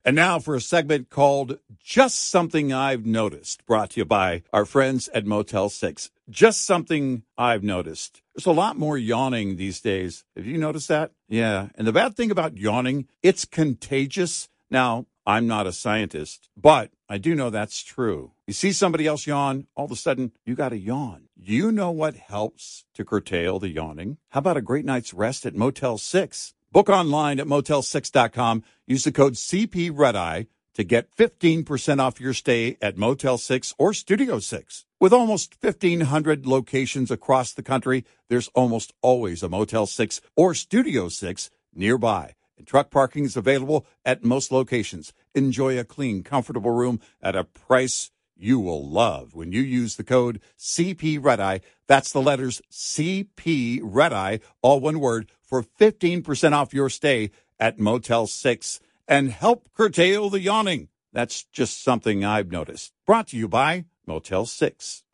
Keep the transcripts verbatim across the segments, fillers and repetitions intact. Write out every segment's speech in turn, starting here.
And now for a segment called Just Something I've Noticed, brought to you by our friends at Motel six. Just something I've noticed. There's a lot more yawning these days. Have you noticed that? Yeah. And the bad thing about yawning, it's contagious. Now, I'm not a scientist, but I do know that's true. You see somebody else yawn, all of a sudden, you got to yawn. You know what helps to curtail the yawning? How about a great night's rest at Motel six? Book online at motel six dot com. Use the code C P Red Eye to get fifteen percent off your stay at Motel six or Studio six. With almost fifteen hundred locations across the country, there's almost always a Motel six or Studio six nearby. And truck parking is available at most locations. Enjoy a clean, comfortable room at a price you will love when you use the code C P Red Eye. That's the letters C P Red Eye, all one word, for fifteen percent off your stay at Motel six and help curtail the yawning. That's just something I've noticed. Brought to you by Motel six.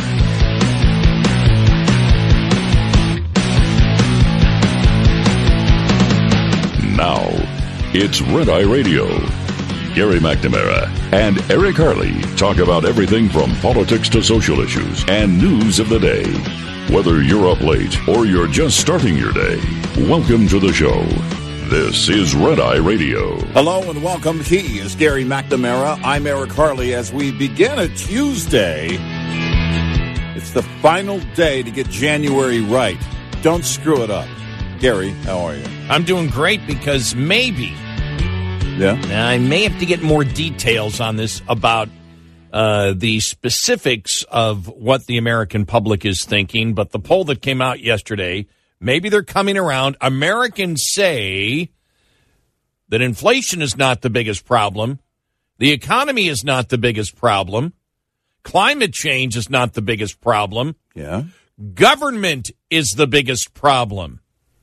Now, it's Red Eye Radio. Gary McNamara and Eric Harley talk about everything from politics to social issues and news of the day. Whether you're up late or you're just starting your day, welcome to the show. This is Red Eye Radio. Hello and welcome. He is Gary McNamara. I'm Eric Harley. As we begin a Tuesday, it's the final day to get January right. Don't screw it up. Gary, how are you? I'm doing great because maybe... Yeah. Now, I may have to get more details on this about uh, the specifics of what the American public is thinking, but the poll that came out yesterday, maybe they're coming around. Americans say that inflation is not the biggest problem. The economy is not the biggest problem. Climate change is not the biggest problem. Yeah. Government is the biggest problem.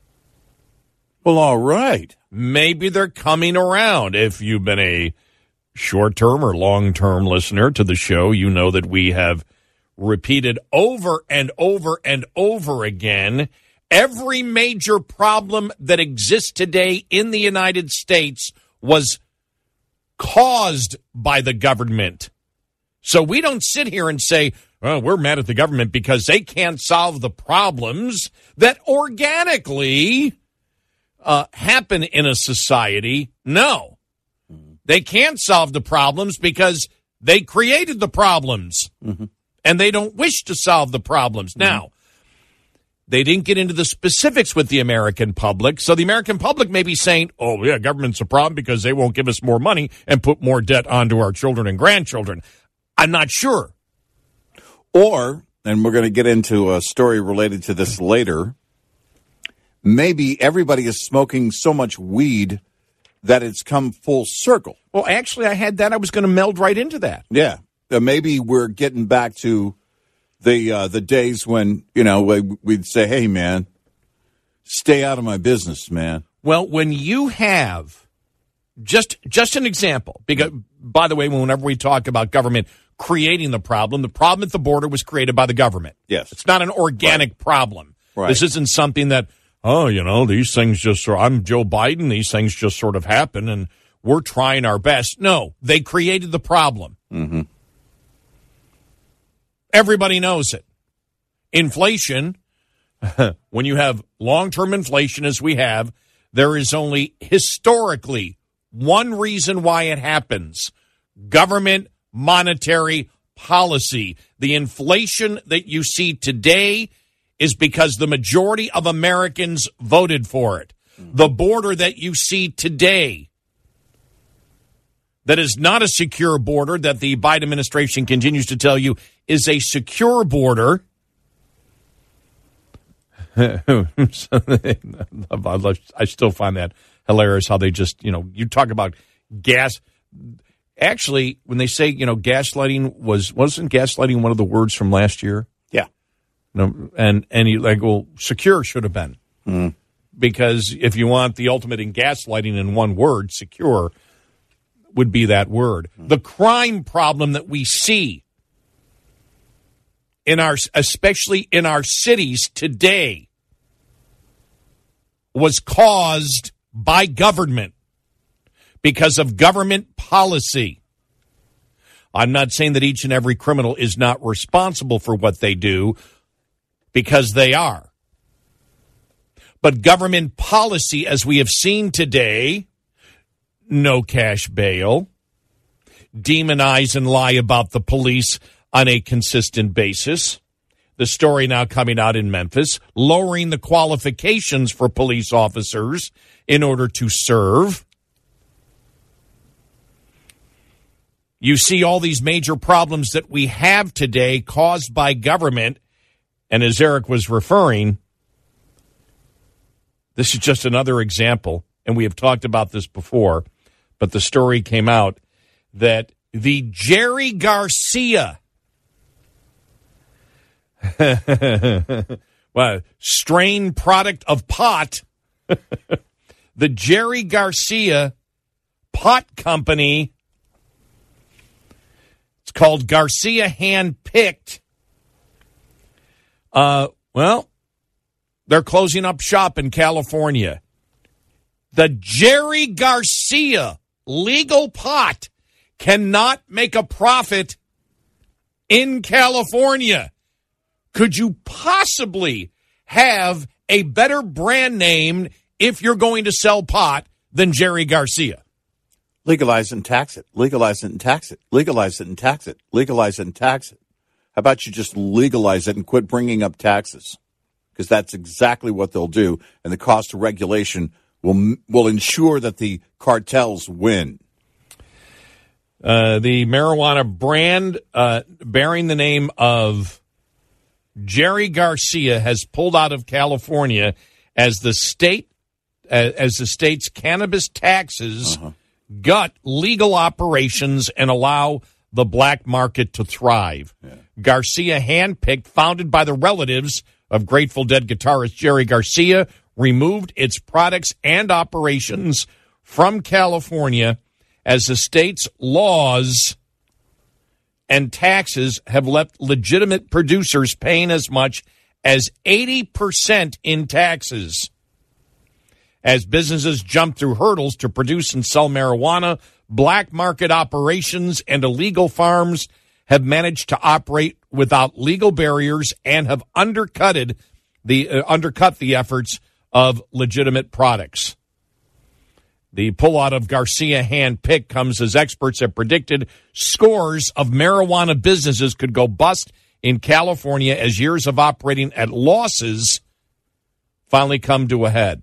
Well, all right. Maybe they're coming around. If you've been a short-term or long-term listener to the show, you know that we have repeated over and over and over again every major problem that exists today in the United States was caused by the government. So we don't sit here and say, well, we're mad at the government because they can't solve the problems that organically Uh, happen in a society. No. They can't solve the problems because they created the problems. Mm-hmm. And they don't wish to solve the problems. Mm-hmm. Now, they didn't get into the specifics with the American public. So the American public may be saying, oh, yeah, government's a problem because they won't give us more money and put more debt onto our children and grandchildren. I'm not sure. Or, and we're going to get into a story related to this later, maybe everybody is smoking so much weed that it's come full circle. Well, actually, I had that. I was going to meld right into that. Yeah. Uh, maybe we're getting back to the uh, the days when, you know, we, we'd say, hey, man, stay out of my business, man. Well, when you have, just just an example, because, by the way, whenever we talk about government creating the problem, the problem at the border was created by the government. Yes. It's not an organic right. problem. Right. This isn't something that, oh, you know, these things just, I'm Joe Biden, these things just sort of happen, and we're trying our best. No, they created the problem. Mm-hmm. Everybody knows it. Inflation, when you have long-term inflation as we have, there is only historically one reason why it happens: government monetary policy. The inflation that you see today is because the majority of Americans voted for it. The border that you see today, that is not a secure border, that the Biden administration continues to tell you is a secure border. I still find that hilarious how they just, you know, you talk about gas. Actually, when they say, you know, gaslighting was, wasn't gaslighting one of the words from last year? Yeah. No, and, and you like, well, secure should have been. Mm. Because if you want the ultimate in gaslighting in one word, secure would be that word. Mm. The crime problem that we see in our, especially in our cities today, was caused by government. because of government policy. I'm not saying that each and every criminal is not responsible for what they do, because they are. But government policy, as we have seen today, no cash bail, demonize and lie about the police on a consistent basis. The story now coming out in Memphis, lowering the qualifications for police officers in order to serve. You see all these major problems that we have today caused by government. And as Eric was referring, this is just another example, and we have talked about this before, but the story came out that the Jerry Garcia well, strain product of pot, the Jerry Garcia pot company, it's called Garcia Handpicked. Uh, well, they're closing up shop in California. The Jerry Garcia legal pot cannot make a profit in California. Could you possibly have a better brand name if you're going to sell pot than Jerry Garcia? Legalize it and tax it. Legalize it and tax it. Legalize it and tax it. Legalize it and tax it. How about you just legalize it and quit bringing up taxes? Because that's exactly what they'll do, and the cost of regulation will will ensure that the cartels win. Uh, the marijuana brand uh, bearing the name of Jerry Garcia has pulled out of California as the state uh, as the state's cannabis taxes uh-huh. gut legal operations and allow the black market to thrive. Yeah. Garcia Handpicked, founded by the relatives of Grateful Dead guitarist Jerry Garcia, removed its products and operations from California as the state's laws and taxes have left legitimate producers paying as much as eighty percent in taxes. As businesses jump through hurdles to produce and sell marijuana, black market operations and illegal farms have managed to operate without legal barriers and have undercutted the uh, undercut the efforts of legitimate products. The pullout of Garcia Handpicked comes as experts have predicted scores of marijuana businesses could go bust in California as years of operating at losses finally come to a head.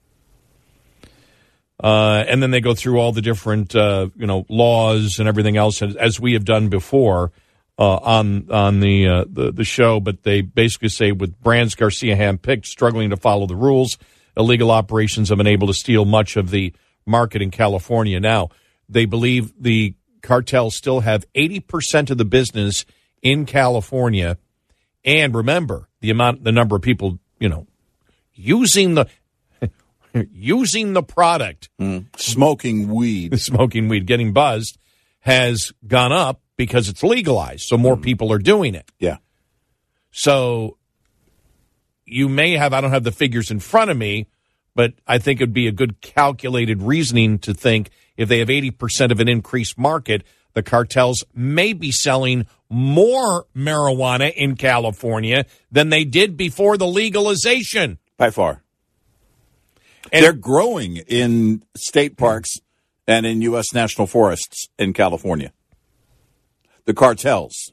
Uh, and then they go through all the different, uh, you know, laws and everything else, as we have done before uh, on on the, uh, the the show. But they basically say with brands Garcia Handpicked struggling to follow the rules, illegal operations have been able to steal much of the market in California. Now, they believe the cartels still have eighty percent of the business in California. And remember, the amount, the number of people, you know, using the using the product. Mm. Smoking weed. Smoking weed, getting buzzed, has gone up because it's legalized. So more mm. people are doing it. Yeah. So you may have, I don't have the figures in front of me, but I think it would be a good calculated reasoning to think if they have eighty percent of an increased market, the cartels may be selling more marijuana in California than they did before the legalization. By far. And they're growing in state parks and in U S national forests in California. The cartels.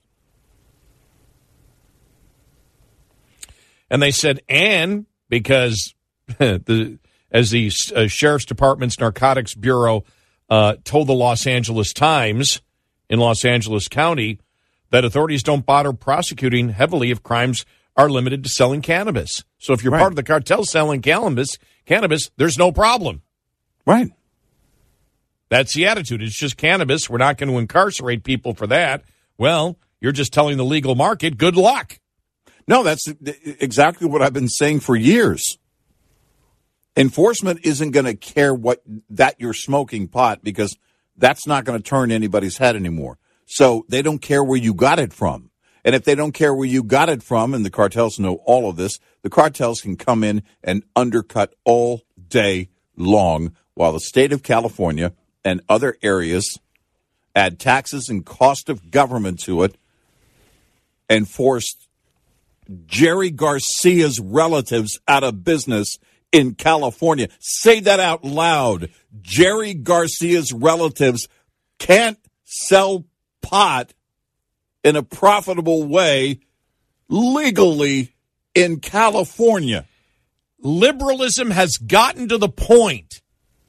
And they said, and because the as the uh, Sheriff's Department's Narcotics Bureau uh, told the Los Angeles Times in Los Angeles County that authorities don't bother prosecuting heavily if crimes are limited to selling cannabis. So if you're right. part of the cartel selling cannabis, cannabis, there's no problem. Right. That's the attitude. It's just cannabis. We're not going to incarcerate people for that. Well, you're just telling the legal market, good luck. No, that's exactly what I've been saying for years. Enforcement isn't going to care what that you're smoking pot because that's not going to turn anybody's head anymore. So they don't care where you got it from. And if they don't care where you got it from, and the cartels know all of this, the cartels can come in and undercut all day long while the state of California and other areas, add taxes and cost of government to it, and forced Jerry Garcia's relatives out of business in California. Say that out loud. Jerry Garcia's relatives can't sell pot in a profitable way legally in California. Liberalism has gotten to the point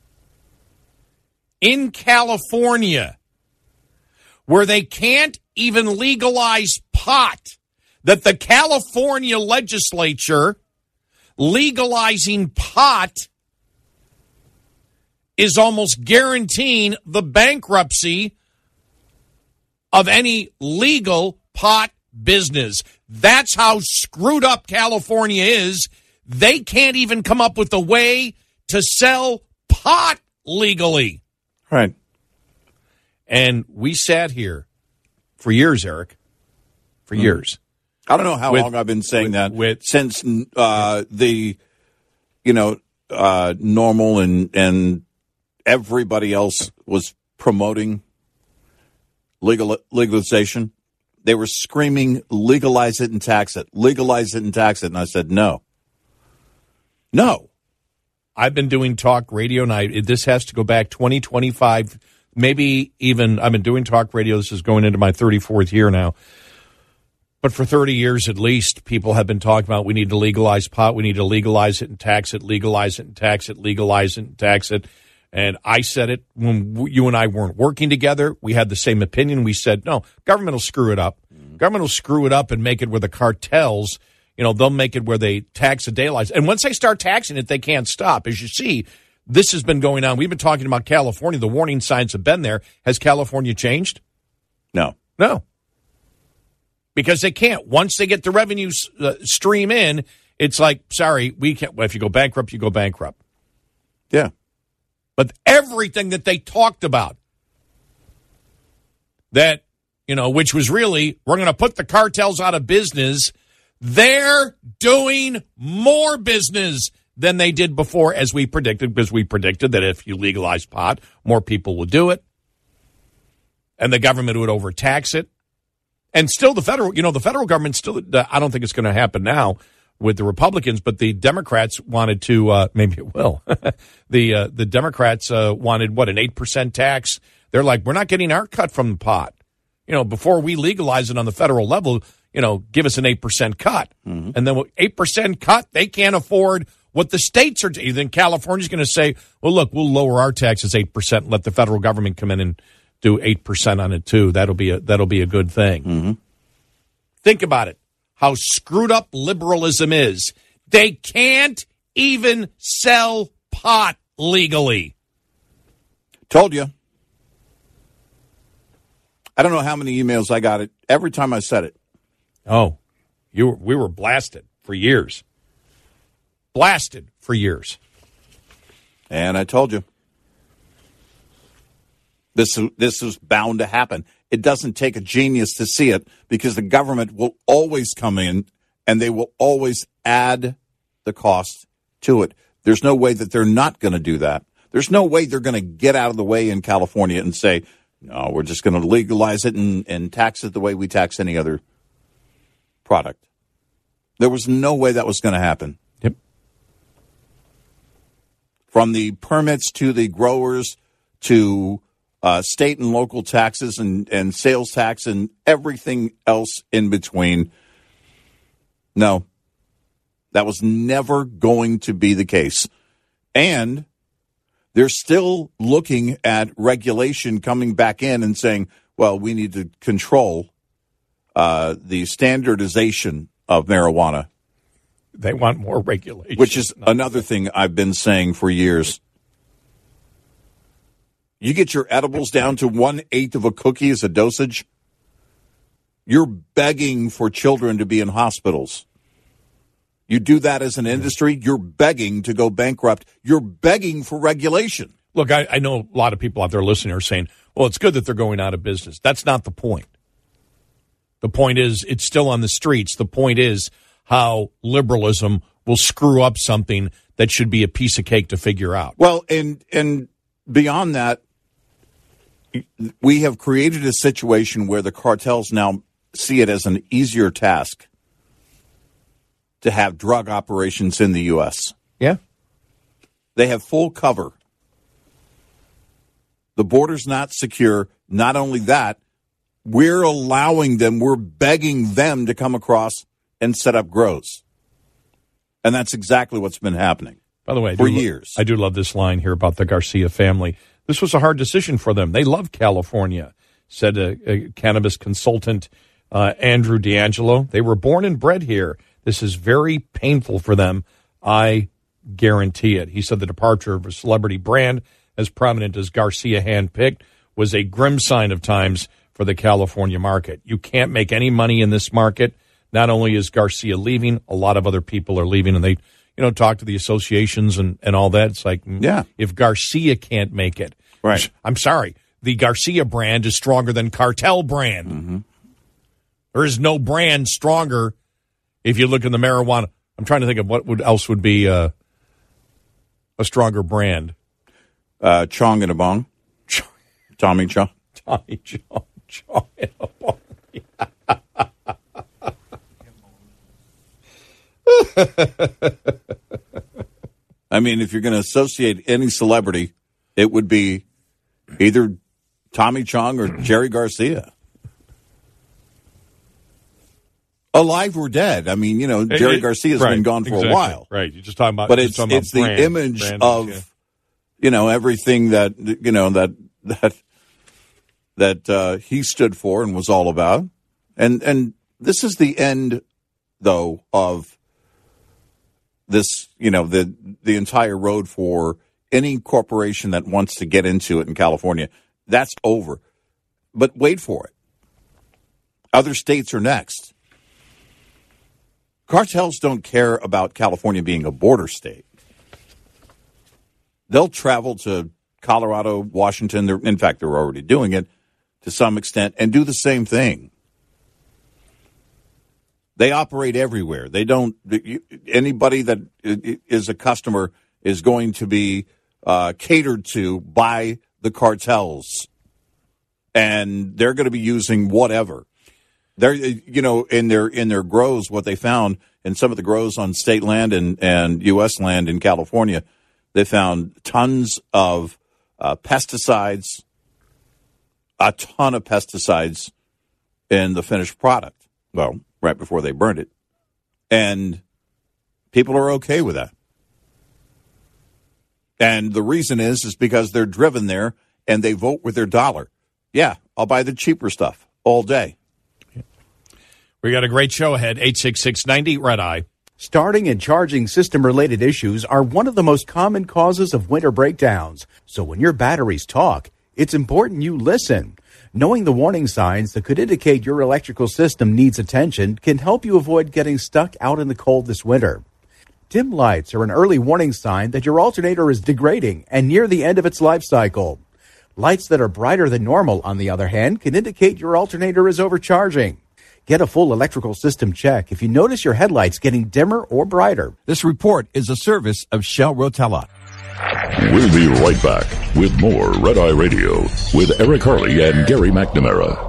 in California where they can't even legalize pot, that the California legislature legalizing pot is almost guaranteeing the bankruptcy of any legal pot business. That's how screwed up California is. They can't even come up with a way to sell pot legally. Right. And we sat here for years, Eric, for mm. years. I don't know how with, long I've been saying with, that with, since uh, the, you know, uh, Normal and, and everybody else was promoting legal legalization. They were screaming, legalize it and tax it, legalize it and tax it. And I said, no. No. I've been doing talk radio, and I, this has to go back twenty, twenty-five, maybe even, I've been doing talk radio. This is going into my thirty-fourth year now. But for thirty years at least, people have been talking about we need to legalize pot, we need to legalize it and tax it, legalize it and tax it, legalize it and tax it. And I said it when you and I weren't working together. We had the same opinion. We said, no, government will screw it up. Mm-hmm. Government will screw it up and make it where the cartels, you know, they'll make it where they tax a day license. And once they start taxing it, they can't stop. As you see, this has been going on. We've been talking about California. The warning signs have been there. Has California changed? No. No. Because they can't. Once they get the revenue uh, stream in, it's like, sorry, we can't. Well, if you go bankrupt, you go bankrupt. Yeah. But everything that they talked about, that, you know, which was really, we're going to put the cartels out of business, they're doing more business than they did before, as we predicted, because we predicted that if you legalize pot, more people would do it, and the government would overtax it. And still the federal, you know, the federal government still, I don't think it's going to happen now with the Republicans, but the Democrats wanted to, uh, maybe it will. the uh, the Democrats uh, wanted, what, an eight percent tax? They're like, we're not getting our cut from the pot. You know, before we legalize it on the federal level, you know, give us an eight percent cut. Mm-hmm. And then eight percent cut, they can't afford what the states are. T- then California's going to say, well, look, we'll lower our taxes eight percent and let the federal government come in and do eight percent on it, too. That'll be a, that'll be a good thing. Mm-hmm. Think about it. How screwed up liberalism is. They can't even sell pot legally. Told you. I don't know how many emails I got it every time I said it. Oh, you were, we were blasted for years. Blasted for years. And I told you. This, this is bound to happen. It doesn't take a genius to see it, because the government will always come in and they will always add the cost to it. There's no way that they're not going to do that. There's no way they're going to get out of the way in California and say, no, we're just going to legalize it and, and tax it the way we tax any other product. There was no way that was going to happen. Yep. From the permits to the growers to Uh, state and local taxes and, and sales tax and everything else in between. No, that was never going to be the case. And they're still looking at regulation coming back in and saying, well, we need to control uh, the standardization of marijuana. They want more regulation. Which is another thing I've been saying for years. You get your edibles down to one-eighth of a cookie as a dosage, you're begging for children to be in hospitals. You do that as an industry, you're begging to go bankrupt. You're begging for regulation. Look, I, I know a lot of people out there listening are saying, well, it's good that they're going out of business. That's not the point. The point is it's still on the streets. The point is how liberalism will screw up something that should be a piece of cake to figure out. Well, and and beyond that, we have created a situation where the cartels now see it as an easier task to have drug operations in the U S. Yeah. They have full cover. The border's not secure. Not only that, we're allowing them, we're begging them to come across and set up grows. And that's exactly what's been happening. By the way, I for do lo- years. I do love this line here about the Garcia family. This was a hard decision for them. They love California, said a, a cannabis consultant, uh, Andrew D'Angelo. They were born and bred here. This is very painful for them. I guarantee it. He said the departure of a celebrity brand as prominent as Garcia handpicked was a grim sign of times for the California market. You can't make any money in this market. Not only is Garcia leaving, a lot of other people are leaving, and they, you know, talk to the associations and, and all that. It's like, yeah. if Garcia can't make it, right. I'm sorry, the Garcia brand is stronger than Cartel brand. Mm-hmm. There is no brand stronger if you look in the marijuana. I'm trying to think of what would else would be uh, a stronger brand. Uh, Chong and a Bong. Tommy Chong. Tommy Chong. Chong and a Bong. I mean, if you're going to associate any celebrity, it would be either Tommy Chong or Jerry Garcia. Alive or dead. I mean, you know, Jerry it, it, Garcia's right, been gone for exactly, a while. Right. You're just talking about, but it's talking it's about the brand, image brand, of, yeah. you know, everything that, you know, that that that uh, he stood for and was all about. And and this is the end, though, of this, you know, the the entire road for any corporation that wants to get into it in California. That's over. But wait for it. Other states are next. Cartels don't care about California being a border state. They'll travel to Colorado, Washington. They're, in fact, they're already doing it to some extent and do the same thing. They operate everywhere. They don't. Anybody that is a customer is going to be uh, catered to by the cartels, and they're going to be using whatever. They're, you know, in their in their grows, what they found in some of the grows on state land and, and U S land in California, they found tons of uh, pesticides, a ton of pesticides in the finished product. Well, right before they burned it. And people are okay with that. And the reason is, is because they're driven there and they vote with their dollar. Yeah, I'll buy the cheaper stuff all day. We got a great show ahead. eight six six ninety Red Eye. Starting and charging system-related issues are one of the most common causes of winter breakdowns. So when your batteries talk, it's important you listen. Knowing the warning signs that could indicate your electrical system needs attention can help you avoid getting stuck out in the cold this winter. Dim lights are an early warning sign that your alternator is degrading and near the end of its life cycle. Lights that are brighter than normal, on the other hand, can indicate your alternator is overcharging. Get a full electrical system check if you notice your headlights getting dimmer or brighter. This report is a service of Shell Rotella. We'll be right back with more Red Eye Radio with Eric Harley and Gary McNamara.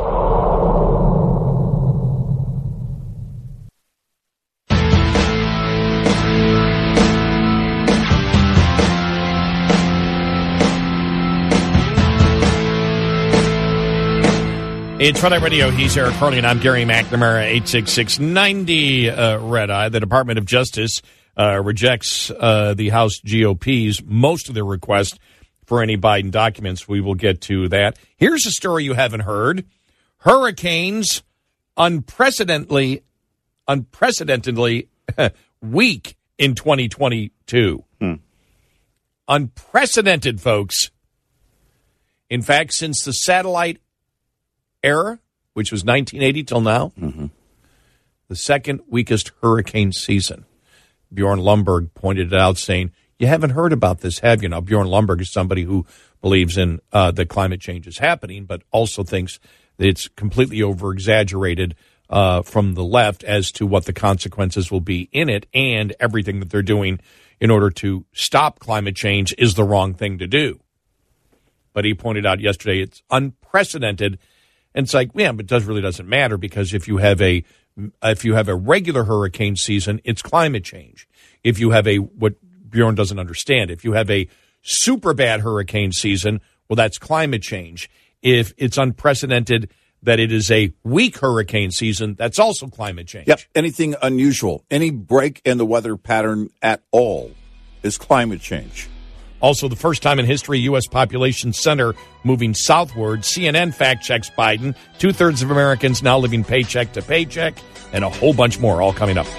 It's Red Eye Radio. He's Eric Harley, and I'm Gary McNamara. eight six six ninety uh, Red Eye. The Department of Justice uh, rejects uh, the House G O P's most of their requests for any Biden documents. We will get to that. Here's a story you haven't heard. Hurricanes unprecedentedly, unprecedentedly weak in twenty twenty-two. Hmm. Unprecedented, folks. In fact, since the satellite era, which was nineteen eighty till now, mm-hmm. the second weakest hurricane season. Bjorn Lomborg pointed it out, saying, you haven't heard about this, have you? Now, Bjorn Lomborg is somebody who believes in uh, that climate change is happening, but also thinks that it's completely over-exaggerated uh, from the left as to what the consequences will be in it, and everything that they're doing in order to stop climate change is the wrong thing to do. but he pointed out yesterday it's unprecedented. And it's like, yeah, but it does really doesn't matter because if you have a if you have a regular hurricane season, it's climate change. If you have a what Bjorn doesn't understand, if you have a super bad hurricane season, well, that's climate change. If it's unprecedented that it is a weak hurricane season, that's also climate change. Yep. Anything unusual, any break in the weather pattern at all is climate change. Also, the first time in history, U S population center moving southward. C N N fact-checks Biden. Two-thirds of Americans now living paycheck to paycheck, and a whole bunch more all coming up.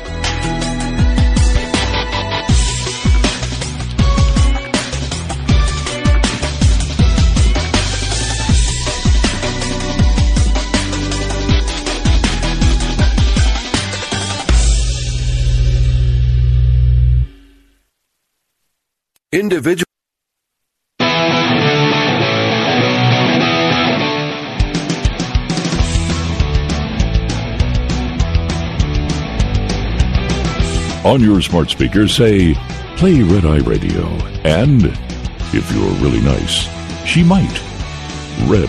Individual. On your smart speaker, say, play Red Eye Radio. And, if you're really nice, she might. Red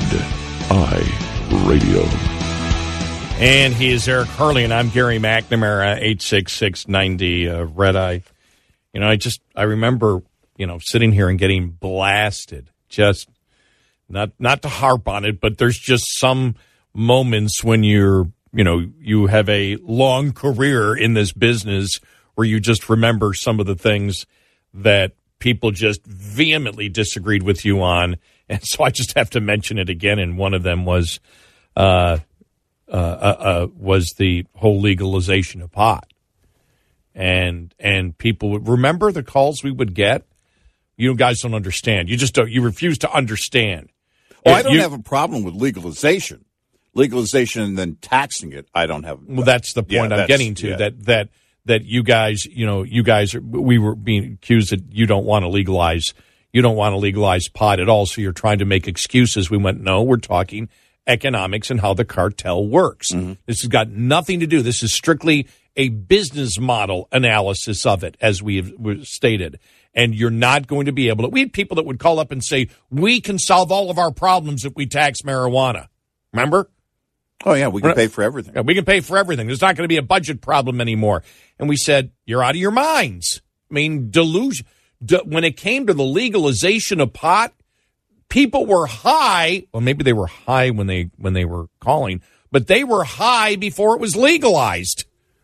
Eye Radio. And he is Eric Harley, and I'm Gary McNamara, eight six six, ninety, uh, Red Eye. You know, I just, I remember, you know, sitting here and getting blasted. Just, not not to harp on it, but there's just some moments when you're, you know, you have a long career in this business where you just remember some of the things that people just vehemently disagreed with you on. And so I just have to mention it again. And one of them was, uh, uh, uh, uh was the whole legalization of pot. And, and people would remember the calls we would get. You guys don't understand. You just don't, you refuse to understand. Well, If I don't you- have a problem with legalization. Legalization and then taxing it, I don't have. Well, that's the Yeah, point I'm that's- getting to. yeah. That that that you guys, you know, you guys, are, we were being accused that you don't want to legalize, you don't want to legalize pot at all. So you're trying to make excuses. We went, no, we're talking economics and how the cartel works. Mm-hmm. This has got nothing to do. This is strictly a business model analysis of it, as we have we've stated. And you're not going to be able to. We had people that would call up and say, we can solve all of our problems if we tax marijuana. Remember? Oh, yeah, we can pay for everything. Yeah, we can pay for everything. There's not going to be a budget problem anymore. And we said, you're out of your minds. I mean, delusion. De- when it came to the legalization of pot, people were high. Well, maybe they were high when they when they were calling, but they were high before it was legalized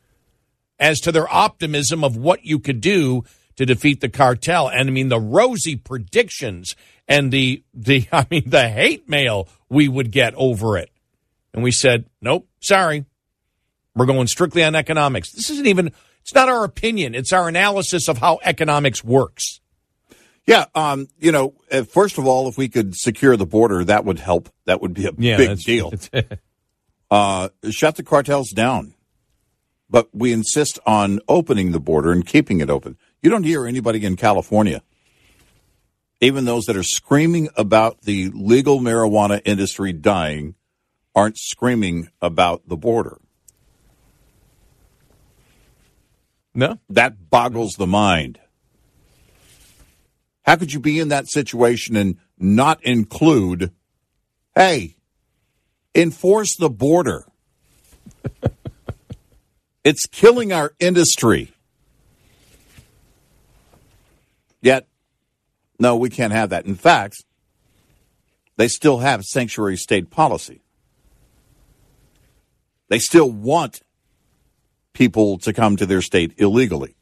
as to their optimism of what you could do to defeat the cartel. And I mean, the rosy predictions and the the I mean, the hate mail we would get over it. And we said, nope, sorry. We're going strictly on economics. This isn't even, it's not our opinion. It's our analysis of how economics works. Yeah, um, you know, uh, first of all, if we could secure the border, that would help. That would be a Yeah, big that's- deal. uh, shut the cartels down. But we insist on opening the border and keeping it open. You don't hear anybody in California, even those that are screaming about the legal marijuana industry dying, aren't screaming about the border. No? That boggles the mind. How could you be in that situation and not include, hey, enforce the border? It's killing our industry. Yet, no, we can't have that. In fact, they still have sanctuary state policy. They still want people to come to their state illegally.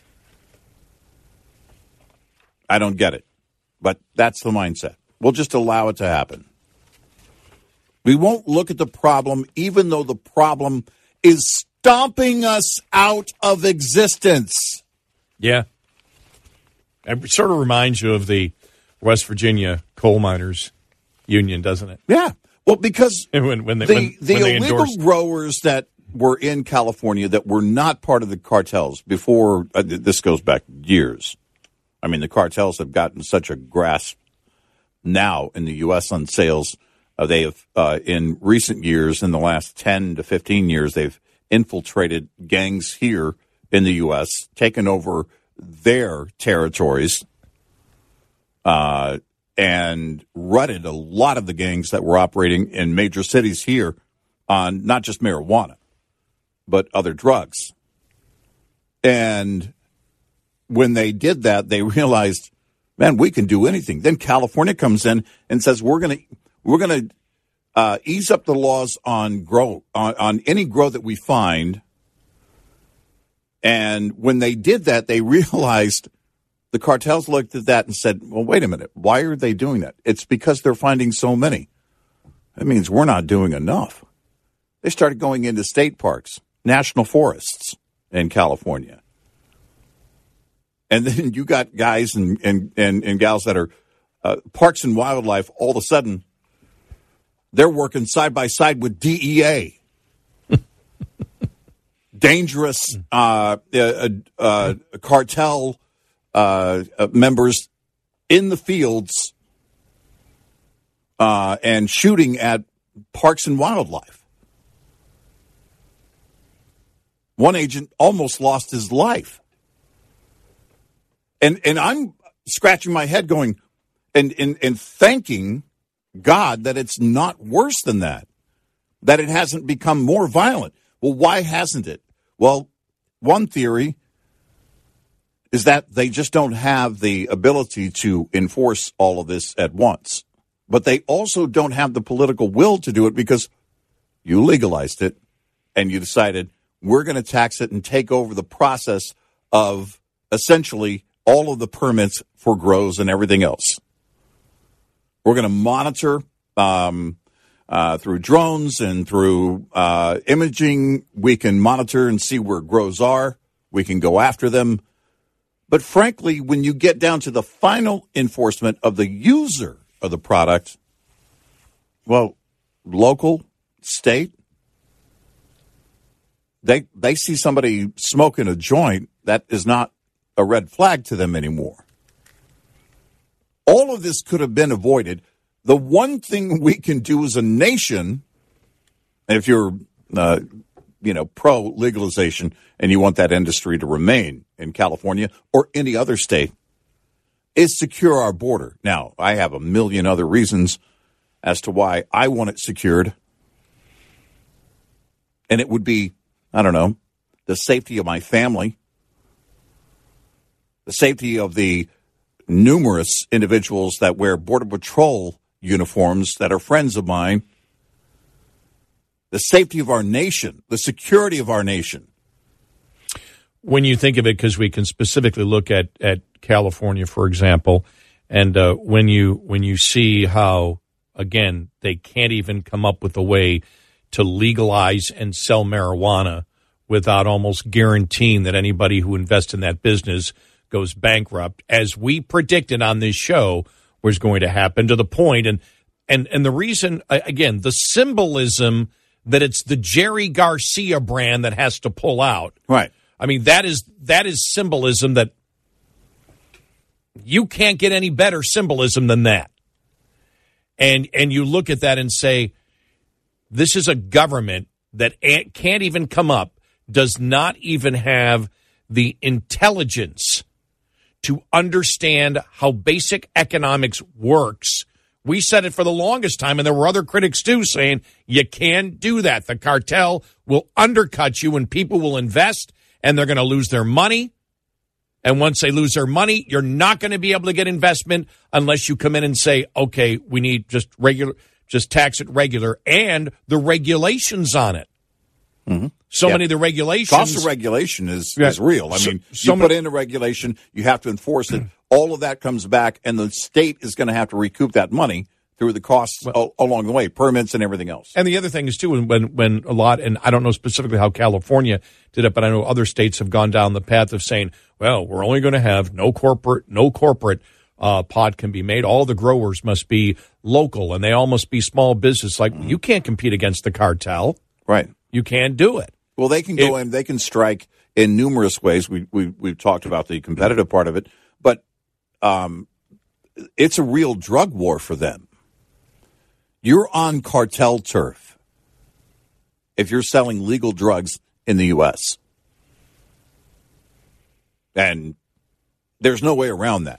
I don't get it, but that's the mindset. We'll just allow it to happen. We won't look at the problem, even though the problem is stomping us out of existence. Yeah. It sort of reminds you of the West Virginia coal miners union, doesn't it? Yeah. Well, because When, when they, the, when, the when they illegal endorsed. growers that were in California that were not part of the cartels before, uh, this goes back years. I mean, the cartels have gotten such a grasp now in the U S on sales. Uh, they have, uh, in recent years, in the last ten to fifteen years, they've infiltrated gangs here in the U S, taken over their territories, uh, and rutted a lot of the gangs that were operating in major cities here on not just marijuana, but other drugs. And when they did that, they realized, man, we can do anything. Then California comes in and says, we're going to we're going to uh, ease up the laws on grow on, on any grow that we find. And when they did that, they realized the cartels looked at that and said, well, wait a minute. Why are they doing that? It's because they're finding so many. That means we're not doing enough. They started going into state parks, national forests in California. And then you got guys and, and, and, and gals that are uh, parks and wildlife. All of a sudden, they're working side by side with D E A. Dangerous uh, uh, uh, cartel uh, uh, members in the fields uh, and shooting at parks and wildlife. One agent almost lost his life. And and I'm scratching my head going and, and, and thanking God that it's not worse than that, that it hasn't become more violent. Well, why hasn't it? Well, one theory is that they just don't have the ability to enforce all of this at once. But they also don't have the political will to do it because you legalized it and you decided we're going to tax it and take over the process of essentially all of the permits for grows and everything else. We're going to monitor um, uh, through drones and through uh, imaging. We can monitor and see where grows are. We can go after them. But frankly, when you get down to the final enforcement of the user of the product, well, local, state, they they see somebody smoking a joint, that is not a red flag to them anymore. All of this could have been avoided. The one thing we can do as a nation, if you're, uh, you know, pro-legalization and you want that industry to remain in California or any other state, is secure our border. Now, I have a million other reasons as to why I want it secured. And it would be, I don't know, the safety of my family, the safety of the numerous individuals that wear Border Patrol uniforms that are friends of mine, the safety of our nation, the security of our nation. When you think of it, because we can specifically look at, at California, for example, and uh, when you when you see how, again, they can't even come up with a way to legalize and sell marijuana without almost guaranteeing that anybody who invests in that business goes bankrupt, as we predicted on this show was going to happen, to the point, and and and the reason, again, the symbolism that it's the Jerry Garcia brand that has to pull out. Right. I mean, that is that is symbolism that you can't get any better symbolism than that. And and you look at that and say, this is a government that can't even come up, does not even have the intelligence to understand how basic economics works. We said it for the longest time, and there were other critics too saying, you can't do that. The cartel will undercut you and people will invest, and they're going to lose their money. And once they lose their money, you're not going to be able to get investment unless you come in and say, okay, we need just regular, just tax it regular, and the regulations on it. Mm-hmm. So yeah. many of the regulations. Cost of regulation is, yeah. is real. I so, mean, so you many, put in a regulation, you have to enforce it. All of that comes back, and the state is going to have to recoup that money through the costs well, o- along the way, permits and everything else. And the other thing is, too, when, when a lot, and I don't know specifically how California did it, but I know other states have gone down the path of saying, well, we're only going to have no corporate, no corporate uh, pot can be made. All the growers must be local, and they all must be small business. Like, mm. you can't compete against the cartel. Right. You can't do it. Well, they can go it, in, they can strike in numerous ways. We, we, we've talked about the competitive part of it, but um, it's a real drug war for them. You're on cartel turf if you're selling legal drugs in the U S. And there's no way around that.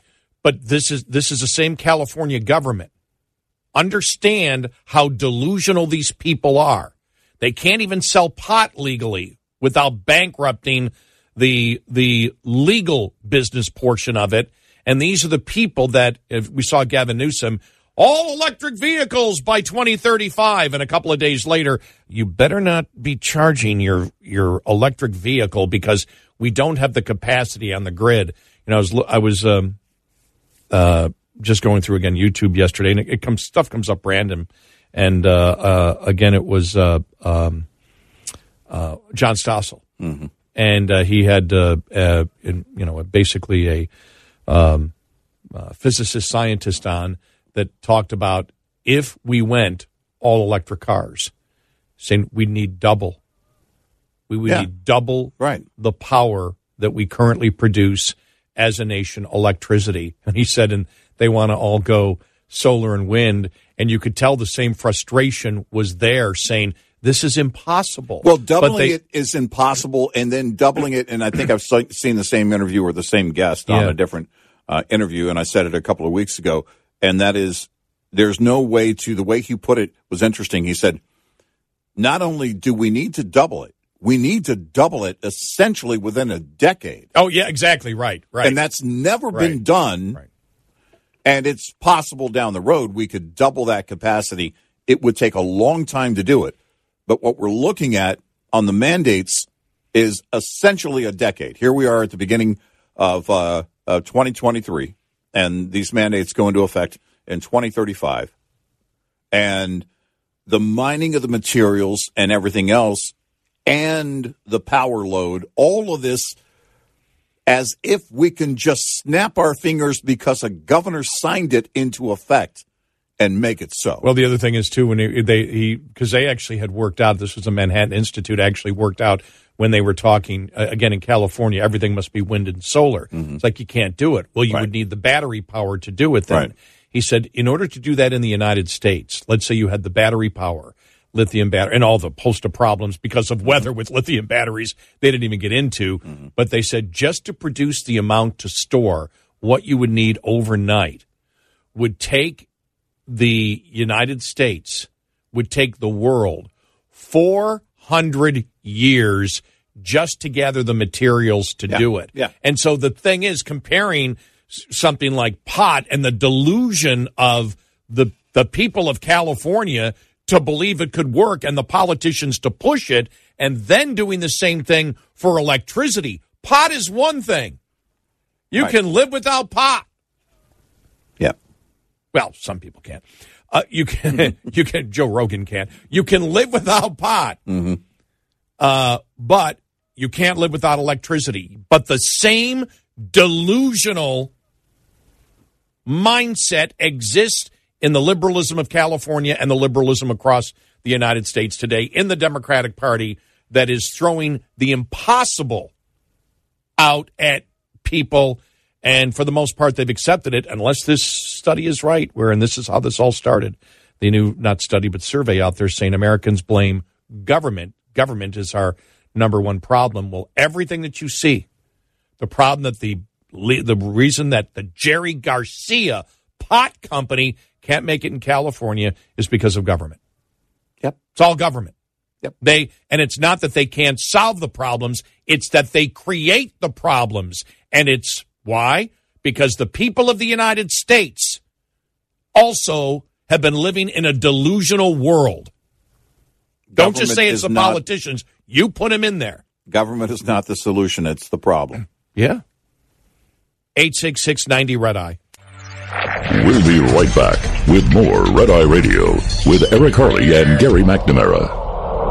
But this is this is the same California government. Understand how delusional these people are. They can't even sell pot legally without bankrupting the the legal business portion of it. And these are the people that, if we saw Gavin Newsom, all electric vehicles by twenty thirty-five, and a couple of days later, you better not be charging your your electric vehicle because we don't have the capacity on the grid. You know, I was I was um, uh, just going through again YouTube yesterday, and it, it comes stuff comes up random, and uh, uh, again it was uh, um, uh, John Stossel, mm-hmm. and uh, he had uh, uh, in, you know basically a um, uh, physicist scientist on that talked about if we went all electric cars, saying we'd need double. We would yeah. need double right. the power that we currently produce as a nation, electricity. And he said, and they want to all go solar and wind. And you could tell the same frustration was there, saying, this is impossible. Well, doubling they, it is impossible, and then doubling it, and I think I've seen the same interview or the same guest on yeah. a different uh, interview, and I said it a couple of weeks ago, and that is there's no way to, the way he put it was interesting. He said, not only do we need to double it, we need to double it essentially within a decade. Oh, yeah, exactly, right, right. And that's never right. been done, right. and it's possible down the road we could double that capacity. It would take a long time to do it. But what we're looking at on the mandates is essentially a decade. Here we are at the beginning of uh, uh, twenty twenty-three, and these mandates go into effect in twenty thirty-five. And the mining of the materials and everything else and the power load, all of this, as if we can just snap our fingers because a governor signed it into effect and make it so. Well, the other thing is, too, when he, they he because they actually had worked out, this was a Manhattan Institute, actually worked out when they were talking, uh, again, in California, everything must be wind and solar. Mm-hmm. It's like you can't do it. Well, you right. would need the battery power to do it then. Right. He said, in order to do that in the United States, let's say you had the battery power, lithium battery, and all the host of problems because of weather mm-hmm. with lithium batteries they didn't even get into. Mm-hmm. But they said just to produce the amount to store what you would need overnight would take the United States, would take the world four hundred years just to gather the materials to yeah. do it. Yeah. And so the thing is, comparing something like pot and the delusion of the the people of California to believe it could work and the politicians to push it, and then doing the same thing for electricity. Pot is one thing. You right. can live without pot. Yeah. Well, some people can't. Uh, you can. you can. Joe Rogan can't. You can live without pot, mm-hmm. uh, but you can't live without electricity. But the same delusional mindset exists in the liberalism of California and the liberalism across the United States today in the Democratic Party that is throwing the impossible out at people. And for the most part, they've accepted it, unless this study is right, where, and this is how this all started, the new, not study, but survey out there saying Americans blame government. Government is our number one problem. Well, everything that you see, the problem that the, the reason that the Jerry Garcia pot company can't make it in California is because of government. Yep. It's all government. Yep. They, and it's not that they can't solve the problems, it's that they create the problems. And it's, why? Because the people of the United States also have been living in a delusional world. Don't just say it's the not, politicians. You put them in there. Government is not the solution. It's the problem. Yeah. eight six six, ninety, Red Eye. We'll be right back with more Red Eye Radio with Eric Harley and Gary McNamara.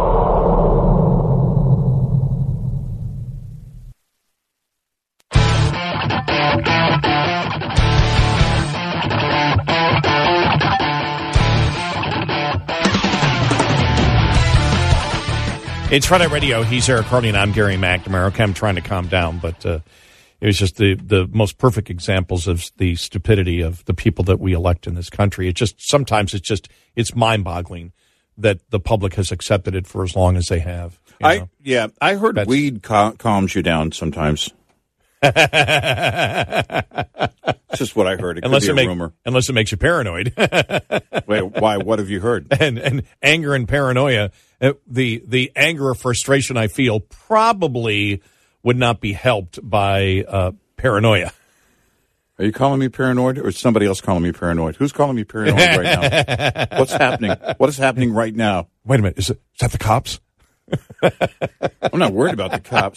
It's Friday Radio. He's Eric Harley, and I'm Gary McNamara. Okay, I'm trying to calm down, but uh, it was just the, the most perfect examples of the stupidity of the people that we elect in this country. It just sometimes it's just it's mind-boggling that the public has accepted it for as long as they have. I know? yeah, I heard That's, weed cal- calms you down sometimes. It's just what I heard. It could unless be it a make, rumor. Unless it makes you paranoid. Wait, why? What have you heard? and and anger and paranoia, uh, the the anger or frustration I feel probably would not be helped by uh, paranoia. Are you calling me paranoid, or is somebody else calling me paranoid? Who's calling me paranoid right now? What's happening? What is happening right now? Wait a minute, is, it, is that the cops? I'm not worried about the cops.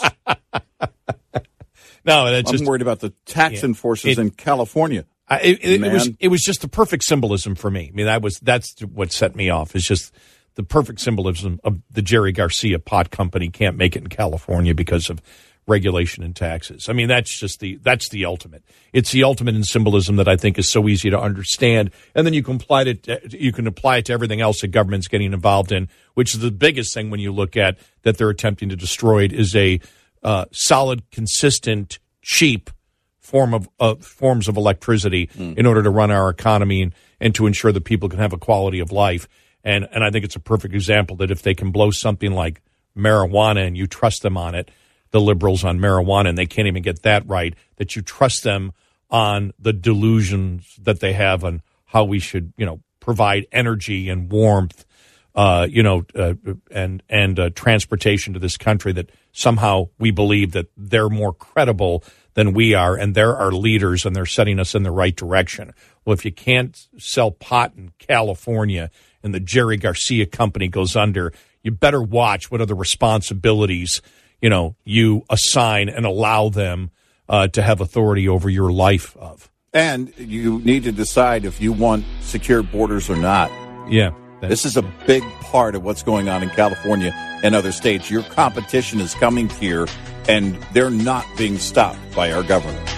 No, it's I'm just worried about the tax yeah, enforcers it, in California. I, it, it, it was Man. it was just the perfect symbolism for me. I mean, that was that's what set me off. It's just the perfect symbolism of the Jerry Garcia pot company can't make it in California because of regulation and taxes. I mean, that's just the that's the ultimate. It's the ultimate in symbolism that I think is so easy to understand, and then you can apply it. To, you can apply it to everything else that government's getting involved in, which is the biggest thing when you look at that they're attempting to destroy it is a uh, solid, consistent, cheap form of uh, forms of electricity mm. in order to run our economy and, and to ensure that people can have a quality of life. And and I think it's a perfect example that if they can blow something like marijuana and you trust them on it, the liberals on marijuana, and they can't even get that right, that you trust them on the delusions that they have on how we should, you know, provide energy and warmth, uh, you know, uh, and and uh, transportation to this country, that somehow we believe that they're more credible than we are, and they're our leaders, and they're setting us in the right direction. Well, if you can't sell pot in California and the Jerry Garcia company goes under, you better watch what are the responsibilities, you know, you assign and allow them uh, to have authority over your life of. And you need to decide if you want secure borders or not. Yeah. This is a big part of what's going on in California and other states. Your competition is coming here, and they're not being stopped by our government.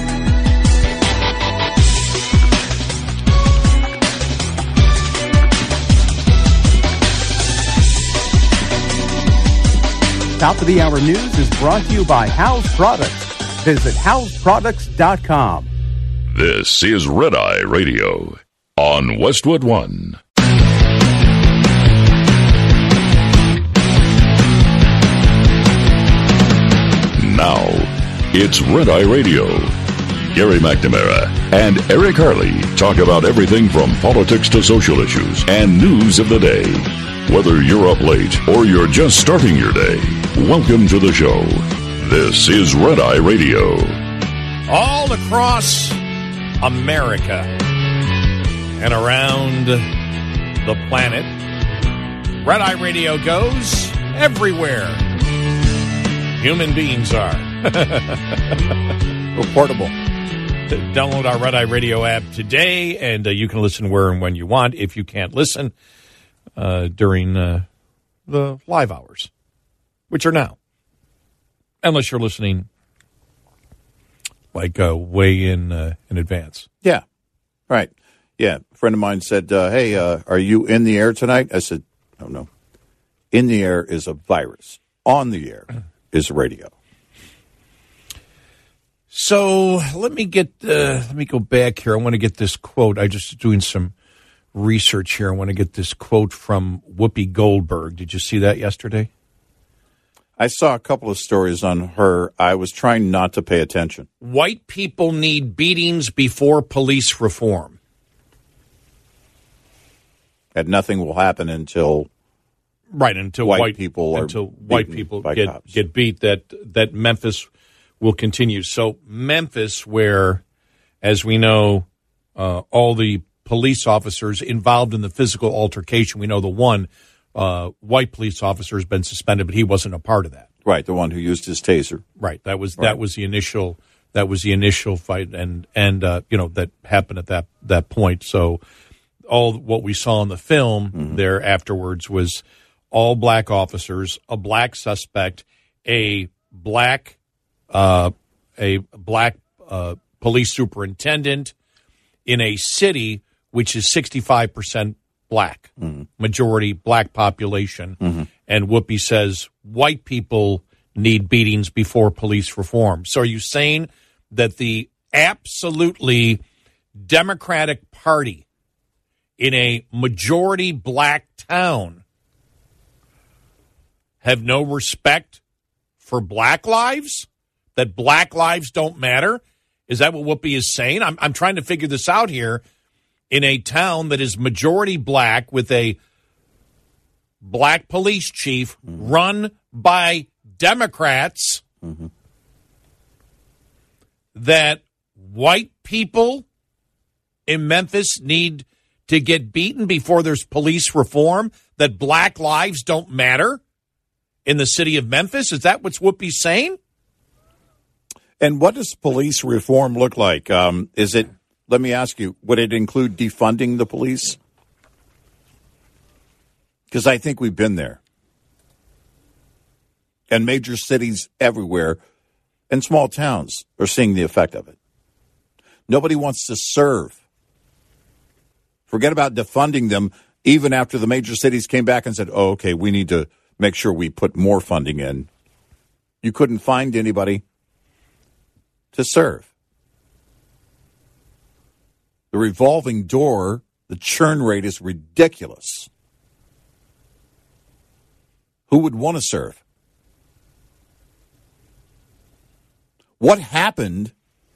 Top of the Hour News is brought to you by House Products. Visit house products dot com. This is Red Eye Radio on Westwood One. Now, it's Red Eye Radio. Gary McNamara and Eric Harley talk about everything from politics to social issues and news of the day. Whether you're up late or you're just starting your day, welcome to the show. This is Red Eye Radio. All across America and around the planet, Red Eye Radio goes everywhere human beings are. We're portable. Download our Red Eye Radio app today, and uh, you can listen where and when you want. If you can't listen uh, during uh, the live hours, which are now, unless you're listening like uh, way in uh, in advance. Yeah, right. Yeah, a friend of mine said, uh, hey, uh, are you in the air tonight? I said, oh, no. In the air is a virus. On the air is radio. So let me get uh, let me go back here. I want to get this quote. I just doing some research here. I want to get this quote from Whoopi Goldberg. Did you see that yesterday? I saw a couple of stories on her. I was trying not to pay attention. White people need beatings before police reform. And nothing will happen until right until white, white people are until white people by get cops. get beat. That that Memphis will continue. So Memphis, where, as we know, uh, all the police officers involved in the physical altercation, we know the one uh, white police officer has been suspended, but he wasn't a part of that. Right, the one who used his taser. Right, that was Right. that was the initial that was the initial fight, and and uh, you know that happened at that that point. So all what we saw in the film mm-hmm. there afterwards was all black officers, a black suspect, a black uh, a black uh, police superintendent in a city which is sixty-five percent black, mm-hmm. majority black population. Mm-hmm. And Whoopi says white people need beatings before police reform. So are you saying that the absolutely Democratic Party in a majority black town have no respect for black lives That black lives don't matter? Is that what Whoopi is saying? I'm, I'm trying to figure this out here in a town that is majority black with a black police chief mm-hmm. run by Democrats, mm-hmm. that white people in Memphis need to get beaten before there's police reform, that black lives don't matter in the city of Memphis? Is that what Whoopi's saying? And what does police reform look like? Um, is it, let me ask you, would it include defunding the police? Because I think we've been there. And major cities everywhere and small towns are seeing the effect of it. Nobody wants to serve. Forget about defunding them, even after the major cities came back and said, oh, okay, we need to make sure we put more funding in. You couldn't find anybody to serve. The revolving door, the churn rate is ridiculous. Who would want to serve? What happened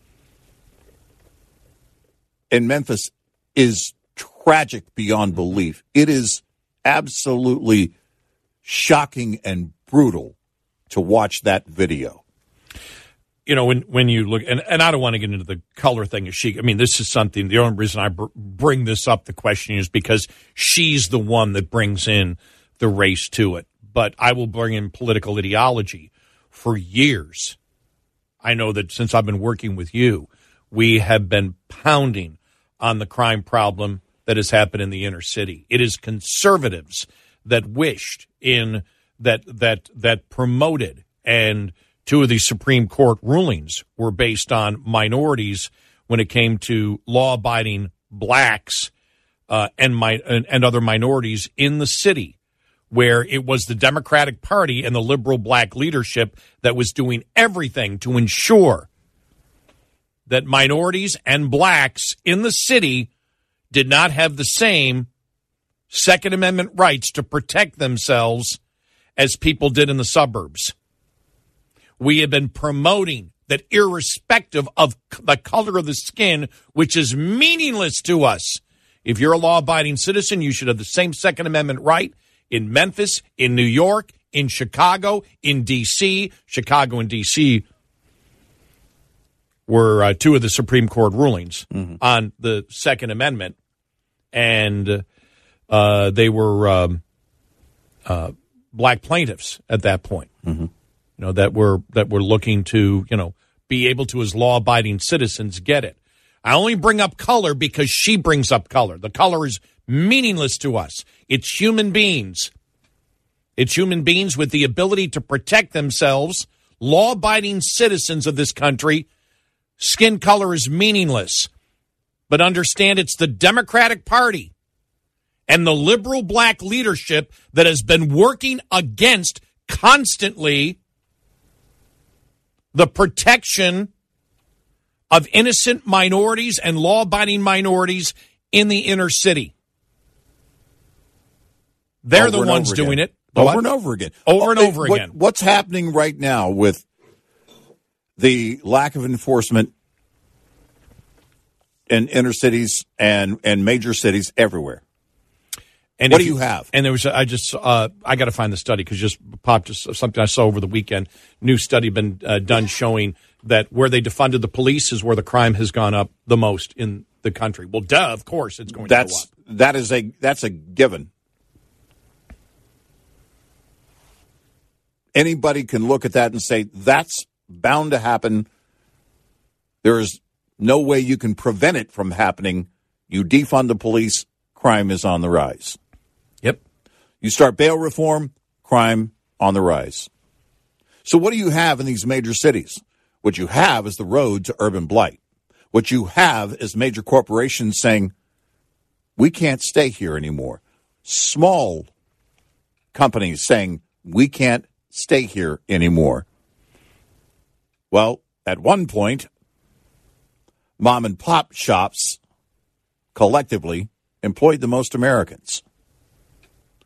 in Memphis is tragic beyond belief. It is absolutely shocking and brutal to watch that video. You know, when, when you look, and, and I don't want to get into the color thing of she, I mean, this is something, the only reason I br- bring this up, the question is because she's the one that brings in the race to it. But I will bring in political ideology. For years, I know that since I've been working with you, we have been pounding on the crime problem that has happened in the inner city. It is conservatives that wished in, that that that promoted, and two of the Supreme Court rulings were based on minorities when it came to law-abiding blacks uh, and, my, and and other minorities in the city, where it was the Democratic Party and the liberal black leadership that was doing everything to ensure that minorities and blacks in the city did not have the same Second Amendment rights to protect themselves as people did in the suburbs. We have been promoting that irrespective of the color of the skin, which is meaningless to us, if you're a law-abiding citizen, you should have the same Second Amendment right in Memphis, in New York, in Chicago, in D C Chicago and D C were uh, two of the Supreme Court rulings mm-hmm. on the Second Amendment, and uh, they were um, uh, black plaintiffs at that point. Mm-hmm. You know, that were that were looking to, you know, be able to, as law-abiding citizens, get it. I only bring up color because she brings up color. The color is meaningless to us. It's human beings. It's human beings with the ability to protect themselves, law-abiding citizens of this country. Skin color is meaningless. But understand, it's the Democratic Party and the liberal black leadership that has been working against constantly the protection of innocent minorities and law-abiding minorities in the inner city. They're the ones doing it. Over and over again. Over and over again. What's happening right now with the lack of enforcement in inner cities and, and major cities everywhere? And what do you, you have? And there was, I just, uh, I got to find the study because just popped just something I saw over the weekend. New study been uh, done showing that where they defunded the police is where the crime has gone up the most in the country. Well, duh, of course it's going that's, to go up. That is a, that's a given. Anybody can look at that and say, that's bound to happen. There is no way you can prevent it from happening. You defund the police, crime is on the rise. Yep. You start bail reform, crime on the rise. So what do you have in these major cities? What you have is the road to urban blight. What you have is major corporations saying, we can't stay here anymore. Small companies saying, we can't stay here anymore. Well, at one point, mom and pop shops collectively employed the most Americans.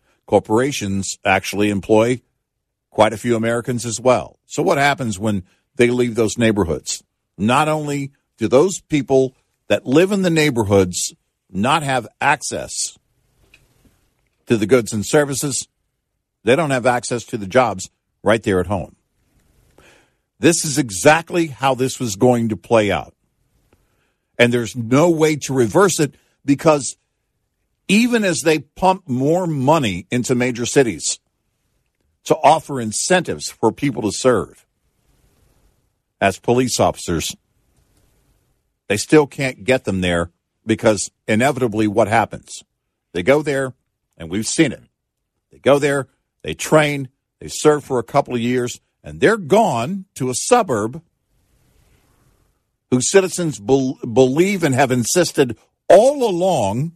Corporations actually employ quite a few Americans as well. So what happens when they leave those neighborhoods. Not only do those people that live in the neighborhoods not have access to the goods and services, they don't have access to the jobs right there at home. This is exactly how this was going to play out. And there's no way to reverse it, because even as they pump more money into major cities to offer incentives for people to serve as police officers, they still can't get them there, because inevitably what happens? They go there, and we've seen it. They go there, they train, they serve for a couple of years, and they're gone to a suburb whose citizens be- believe and have insisted all along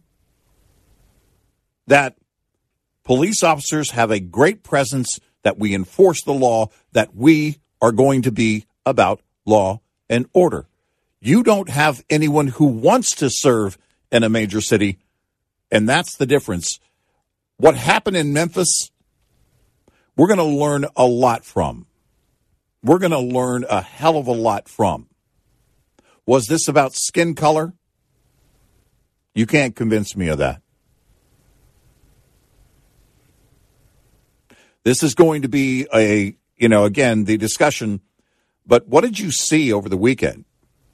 that police officers have a great presence, that we enforce the law, that we are going to be about law and order. You don't have anyone who wants to serve in a major city, and that's the difference. What happened in Memphis, we're going to learn a lot from. We're going to learn a hell of a lot from. Was this about skin color? You can't convince me of that. This is going to be a, you know, again, the discussion. But what did you see over the weekend?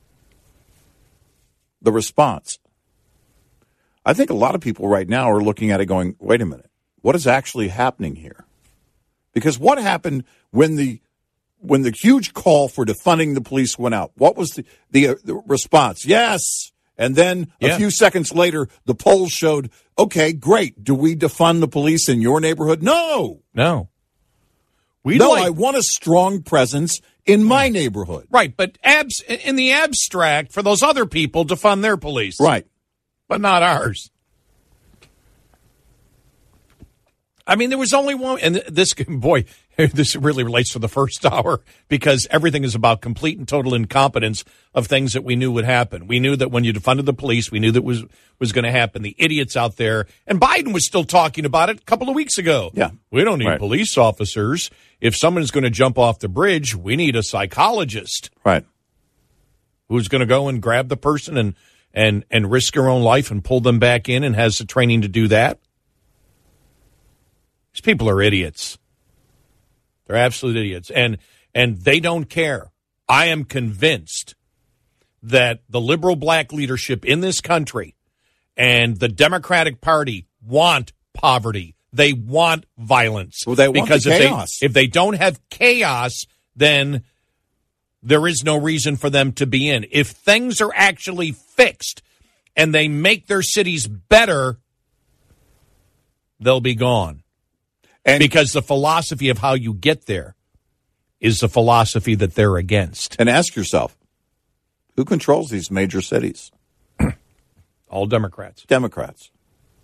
The response. I think a lot of people right now are looking at it going, wait a minute, what is actually happening here? Because what happened when the when the huge call for defunding the police went out? What was the, the, uh, the response? Yes. And then a yeah. few seconds later, the polls showed, okay, great. Do we defund the police in your neighborhood? No. No. We no, like- I want a strong presence in my neighborhood. Right, but abs- in the abstract, for those other people to fund their police. Right. But not ours. I mean, there was only one, and this, boy, this really relates to the first hour, because everything is about complete and total incompetence of things that we knew would happen. We knew that when you defunded the police, we knew that was was going to happen. The idiots out there, and Biden was still talking about it a couple of weeks ago. Yeah. We don't need right. police officers. If someone's going to jump off the bridge, we need a psychologist. Right. Who's going to go and grab the person and, and, and risk her own life and pull them back in and has the training to do that. These people are idiots. They're absolute idiots. And and they don't care. I am convinced that the liberal black leadership in this country and the Democratic Party want poverty. They want violence. Well, they want because the if chaos. they if they don't have chaos, then there is no reason for them to be in. If things are actually fixed and they make their cities better, they'll be gone. And because the philosophy of how you get there is the philosophy that they're against. And ask yourself, who controls these major cities? All Democrats. Democrats.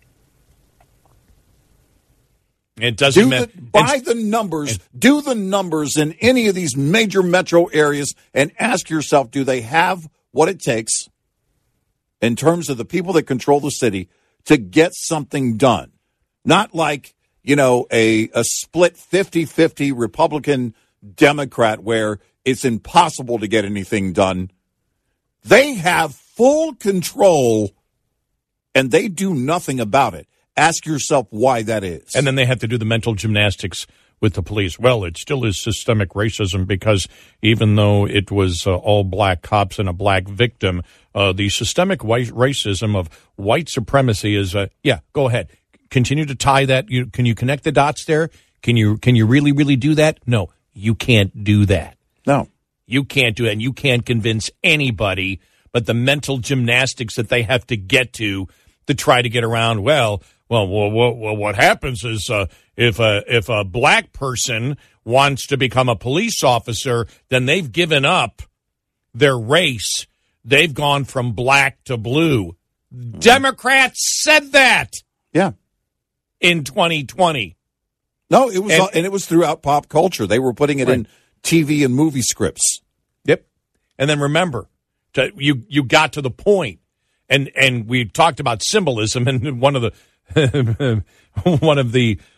It doesn't do matter. The, by the numbers, and, do the numbers in any of these major metro areas and ask yourself, do they have what it takes in terms of the people that control the city to get something done? Not like, you know, a, a split fifty-fifty Republican-Democrat where it's impossible to get anything done. They have full control, and they do nothing about it. Ask yourself why that is. And then they have to do the mental gymnastics with the police. Well, it still is systemic racism because even though it was uh, all black cops and a black victim, uh, the systemic white racism of white supremacy is, uh, yeah, go ahead. Continue to tie that. You, can you connect the dots there? Can you can you really, really do that? No, you can't do that. No. You can't do that, and you can't convince anybody, but the mental gymnastics that they have to get to to try to get around, well, well, well, well, well what happens is uh, if, a, if a black person wants to become a police officer, then they've given up their race. They've gone from black to blue. Mm. Democrats said that. Yeah. In twenty twenty. No, it was, and, uh, and it was throughout pop culture. They were putting it right. in T V and movie scripts. Yep. And then remember, to, you you got to the point, and and we talked about symbolism, and one of the one of the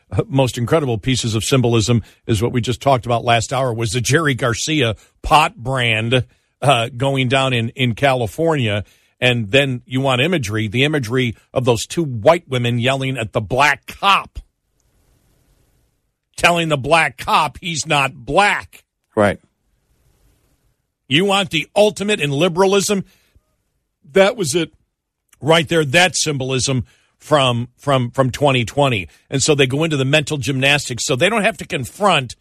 most incredible pieces of symbolism is what we just talked about last hour, was the Jerry Garcia pot brand uh, going down in, in California. And then you want imagery, the imagery of those two white women yelling at the black cop, telling the black cop he's not black. Right. You want the ultimate in liberalism? That was it right there. That symbolism from from from twenty twenty. And so they go into the mental gymnastics so they don't have to confront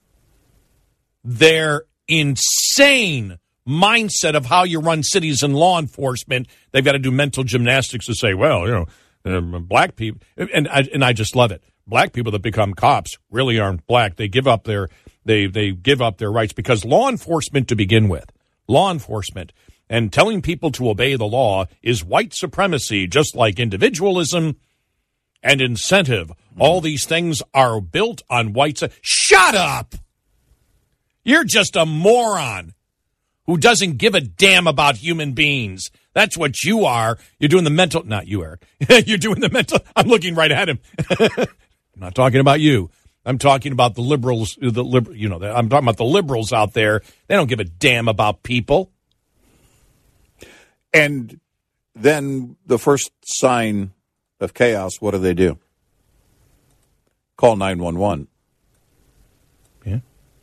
their insane mindset of how you run cities and law enforcement. They've got to do mental gymnastics to say, well, you know, uh, black people, and I, and I just love it. Black people that become cops really aren't black. They give up their they they give up their rights, because law enforcement, to begin with, law enforcement and telling people to obey the law is white supremacy, just like individualism and incentive. Mm-hmm. All these things are built on white. Su- Shut up! You're just a moron who doesn't give a damn about human beings. That's what you are. You're doing the mental, not you, Eric. You're doing the mental, I'm looking right at him. I'm not talking about you. I'm talking about the liberals, the liber, you know, I'm talking about the liberals out there. They don't give a damn about people. And then the first sign of chaos, what do they do? Call nine one one. Yeah.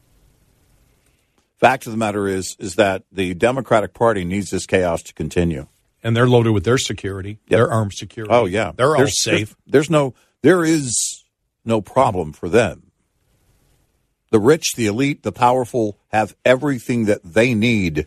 Fact of the matter is, is that the Democratic Party needs this chaos to continue. And they're loaded with their security, Yep. their armed security. Oh, yeah. They're all there's, safe. There's, there's no, there is no problem for them. The rich, the elite, the powerful have everything that they need.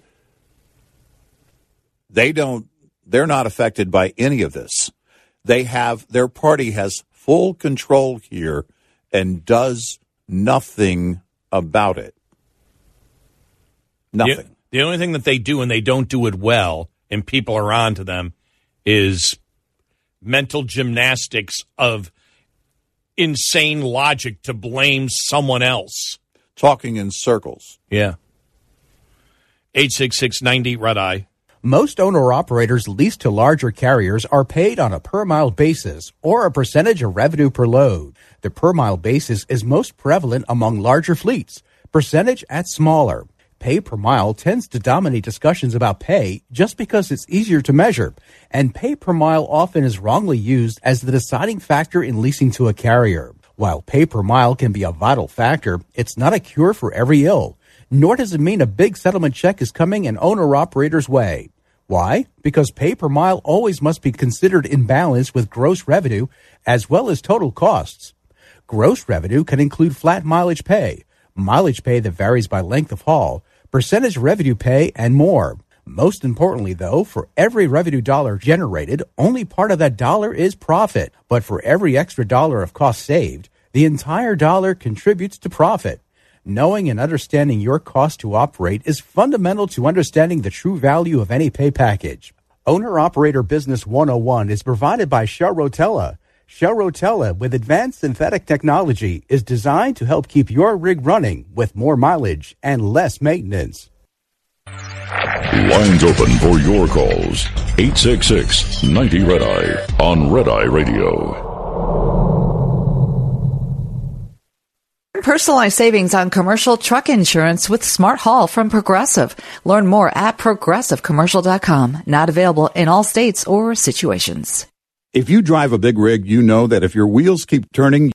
They don't, they're not affected by any of this. They have, their party has full control here and does nothing about it. Nothing. The, the only thing that they do, and they don't do it well, and people are on to them, is mental gymnastics of insane logic to blame someone else. Talking in circles. Yeah. eight six six, ninety, Red Eye. Most owner-operators leased to larger carriers are paid on a per-mile basis or a percentage of revenue per load. The per-mile basis is most prevalent among larger fleets, percentage at smaller. Pay per mile tends to dominate discussions about pay just because it's easier to measure, and pay per mile often is wrongly used as the deciding factor in leasing to a carrier. While pay per mile can be a vital factor, it's not a cure for every ill, nor does it mean a big settlement check is coming an owner-operator's way. Why? Because pay per mile always must be considered in balance with gross revenue as well as total costs. Gross revenue can include flat mileage pay, mileage pay that varies by length of haul, percentage revenue pay, and more. Most importantly, though, for every revenue dollar generated, only part of that dollar is profit. But for every extra dollar of cost saved, the entire dollar contributes to profit. Knowing and understanding your cost to operate is fundamental to understanding the true value of any pay package. Owner-Operator Business one oh one is provided by Shell Rotella. Shell Rotella, with advanced synthetic technology, is designed to help keep your rig running with more mileage and less maintenance. Lines open for your calls. eight six six, ninety, Red Eye on Red Eye Radio. Personalized savings on commercial truck insurance with Smart Haul from Progressive. Learn more at progressive commercial dot com. Not available in all states or situations. If you drive a big rig, you know that if your wheels keep turning,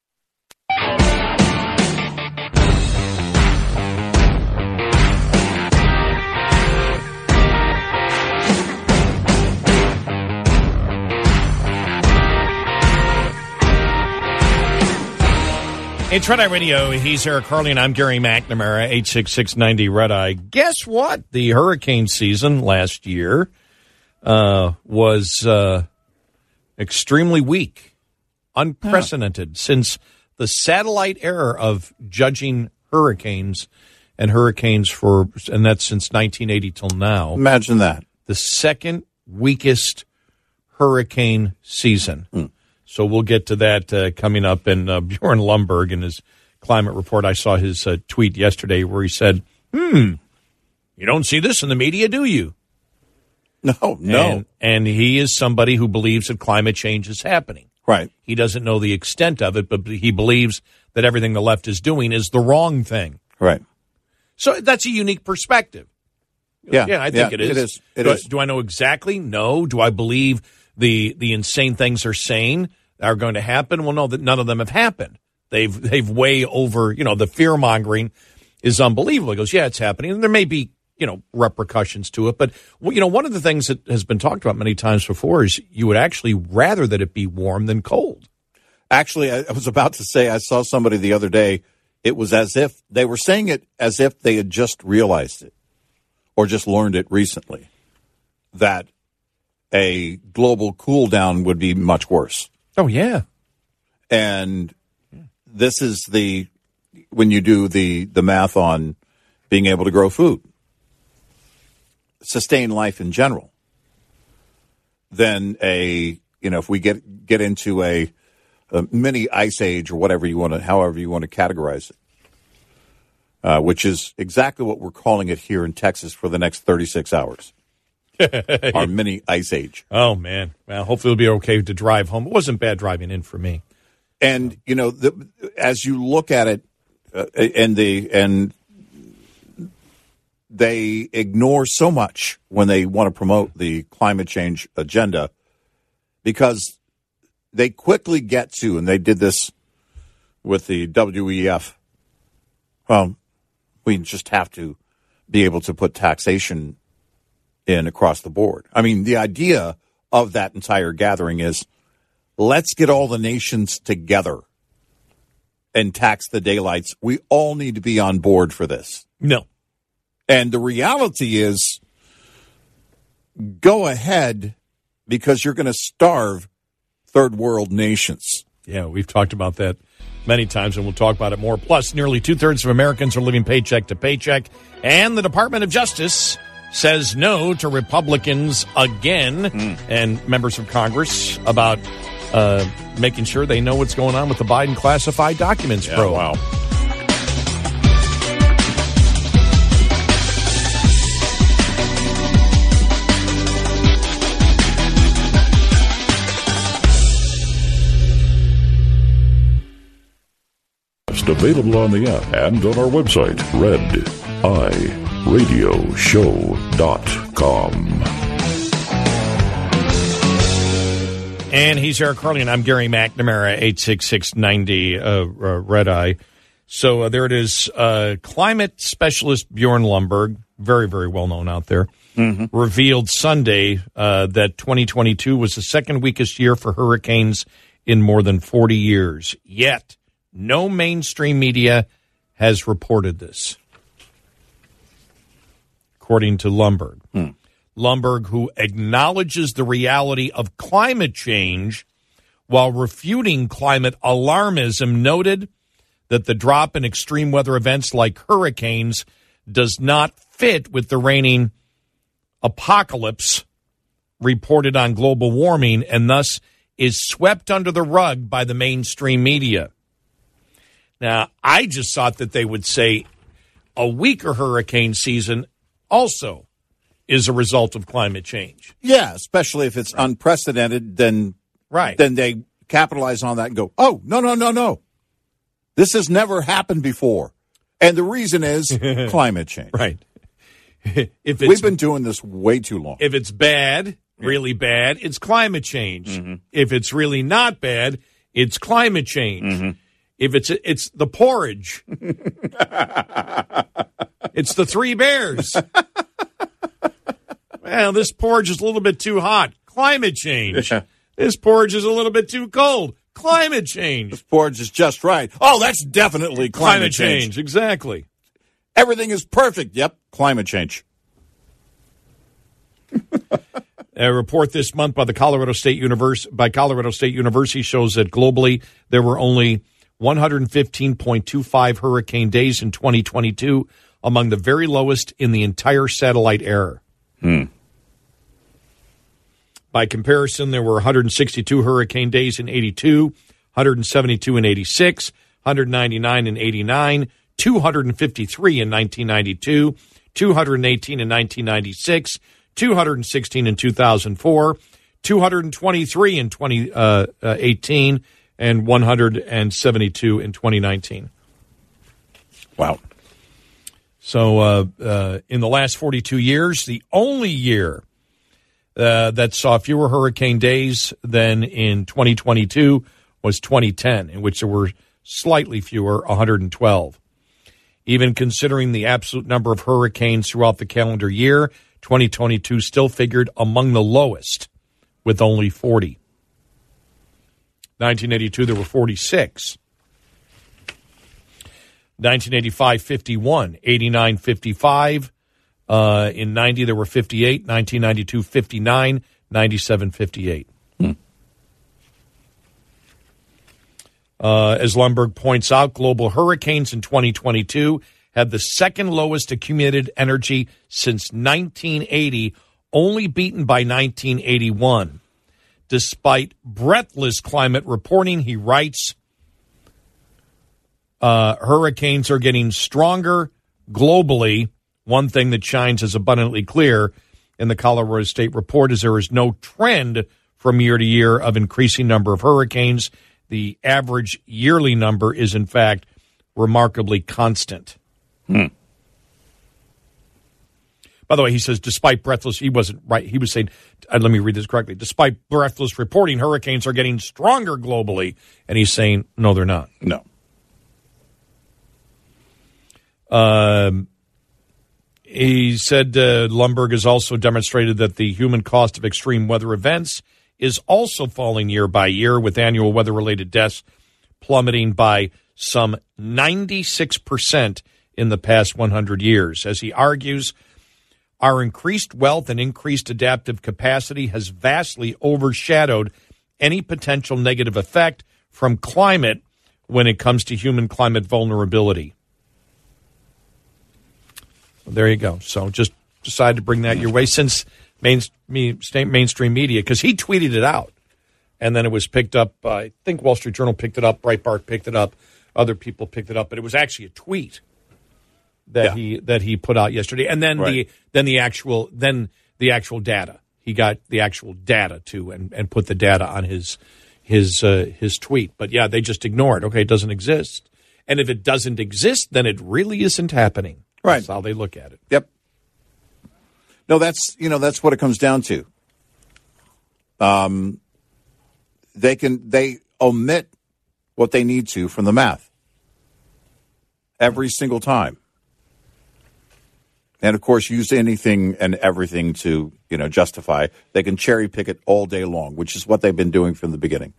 It's Red Eye Radio. He's Eric Harley, and I'm Gary McNamara, eight six six, ninety, Red Eye. Guess what? The hurricane season last year uh, was uh, extremely weak, unprecedented, yeah. Since the satellite era of judging hurricanes and hurricanes for, and that's since nineteen eighty till now. Imagine that. The second weakest hurricane season. Mm. So we'll get to that uh, coming up. And uh, Bjorn Lomborg in his climate report, I saw his uh, tweet yesterday where he said, hmm, you don't see this in the media, do you? No, no. And, and he is somebody who believes that climate change is happening. Right. Right. He doesn't know the extent of it, but he believes that everything the left is doing is the wrong thing. Right. So that's a unique perspective. Yeah. Yeah, I think yeah, it is. It is. It do, is. I, do I know exactly? No. Do I believe the the insane things they're saying are going to happen? Well, no, that none of them have happened. They've they've way over, you know, the fear mongering is unbelievable. He goes, yeah, it's happening. And there may be, you know, repercussions to it. But, well, you know, one of the things that has been talked about many times before is you would actually rather that it be warm than cold. Actually, I was about to say, I saw somebody the other day. It was as if they were saying it as if they had just realized it or just learned it recently, that a global cool down would be much worse. Oh, yeah. And this is the, when you do the, the math on being able to grow food, sustain life in general, then a, you know, if we get, get into a, a mini ice age or whatever you want to, however you want to categorize it, uh, which is exactly what we're calling it here in Texas for the next thirty-six hours. Our mini ice age. Oh, man. Well, hopefully it'll be okay to drive home. It wasn't bad driving in for me. And, you know, the, as you look at it, uh, and the, and they ignore so much when they want to promote the climate change agenda, because they quickly get to, and they did this with the W E F, well, we just have to be able to put taxation in across the board. I mean, the idea of that entire gathering is, let's get all the nations together and tax the daylights. We all need to be on board for this. No. And the reality is, go ahead, because you're going to starve third world nations. Yeah, we've talked about that many times, and we'll talk about it more. Plus, nearly two-thirds of Americans are living paycheck to paycheck, and the Department of Justice says no to Republicans again mm. and members of Congress about uh, making sure they know what's going on with the Biden classified documents yeah, probe. Wow. Available on the app and on our website, red eye radio show dot com. And he's Eric Carly, and I'm Gary McNamara, eight six six ninety uh, uh, Red Eye. So uh, there it is. Uh, climate specialist Bjorn Lomborg, very, very well known out there, mm-hmm. revealed Sunday uh, that twenty twenty-two was the second weakest year for hurricanes in more than forty years. Yet, no mainstream media has reported this, according to Lomborg. Hmm. Lomborg, who acknowledges the reality of climate change while refuting climate alarmism, noted that the drop in extreme weather events like hurricanes does not fit with the reigning apocalypse reported on global warming and thus is swept under the rug by the mainstream media. Now, I just thought that they would say a weaker hurricane season also is a result of climate change. Yeah, especially if it's right. unprecedented, then right. then they capitalize on that and go, oh, no, no, no, no. This has never happened before. And the reason is climate change. Right. If it's, We've been doing this way too long. If it's bad, really bad, it's climate change. Mm-hmm. If it's really not bad, it's climate change. Mm-hmm. If it's it's the porridge, it's the Three Bears. Well, this porridge is a little bit too hot. Climate change. Yeah. This porridge is a little bit too cold. Climate change. This porridge is just right. Oh, that's definitely climate, climate change. change. Exactly. Everything is perfect. Yep, climate change. A report this month by the Colorado State Univers- by Colorado State University shows that globally there were only one hundred fifteen point two five hurricane days in twenty twenty-two, among the very lowest in the entire satellite era. Hmm. By comparison, there were one hundred sixty-two hurricane days in eighty-two, one hundred seventy-two in eighty-six, one hundred ninety-nine in eighty-nine, two hundred fifty-three in nineteen ninety-two, two hundred eighteen in nineteen ninety-six, two hundred sixteen in two thousand four, two hundred twenty-three in twenty eighteen, and one hundred seventy-two in twenty nineteen. Wow. So uh, uh, in the last forty-two years, the only year uh, that saw fewer hurricane days than in twenty twenty-two was twenty ten, in which there were slightly fewer, one hundred twelve. Even considering the absolute number of hurricanes throughout the calendar year, twenty twenty-two still figured among the lowest with only forty. nineteen eighty-two, there were forty-six. nineteen eighty-five, fifty-one. eighty-nine, fifty-five. Uh, in ninety, there were fifty-eight. nineteen ninety-two, fifty-nine. ninety-seven, fifty-eight. Hmm. Uh, as Lundberg points out, global hurricanes in twenty twenty-two had the second lowest accumulated energy since nineteen eighty, only beaten by nineteen eighty-one. Despite breathless climate reporting, he writes, uh, hurricanes are getting stronger globally. One thing that shines as abundantly clear in the Colorado State report is there is no trend from year to year of increasing number of hurricanes. The average yearly number is, in fact, remarkably constant. Hmm. By the way, he says, despite breathless, he wasn't right. He was saying, uh, let me read this correctly. Despite breathless reporting, hurricanes are getting stronger globally. And he's saying, no, they're not. No. Um, he said uh, Lundberg has also demonstrated that the human cost of extreme weather events is also falling year by year, with annual weather-related deaths plummeting by some ninety-six percent in the past one hundred years. As he argues, our increased wealth and increased adaptive capacity has vastly overshadowed any potential negative effect from climate when it comes to human climate vulnerability. Well, there you go. So just decided to bring that your way since main, me, mainstream media, because he tweeted it out. And then it was picked up. Uh, I think Wall Street Journal picked it up. Breitbart picked it up. Other people picked it up. But it was actually a tweet that yeah. he that he put out yesterday. And then right. the then the actual then the actual data. He got the actual data too, and, and put the data on his his uh, his tweet. But yeah, they just ignore it. Okay, it doesn't exist. And if it doesn't exist, then it really isn't happening. Right. That's how they look at it. Yep. No, that's you know that's what it comes down to. Um, they can they omit what they need to from the math every single time, and of course use anything and everything to you know justify. They can cherry pick it all day long, which is what they've been doing from the beginning.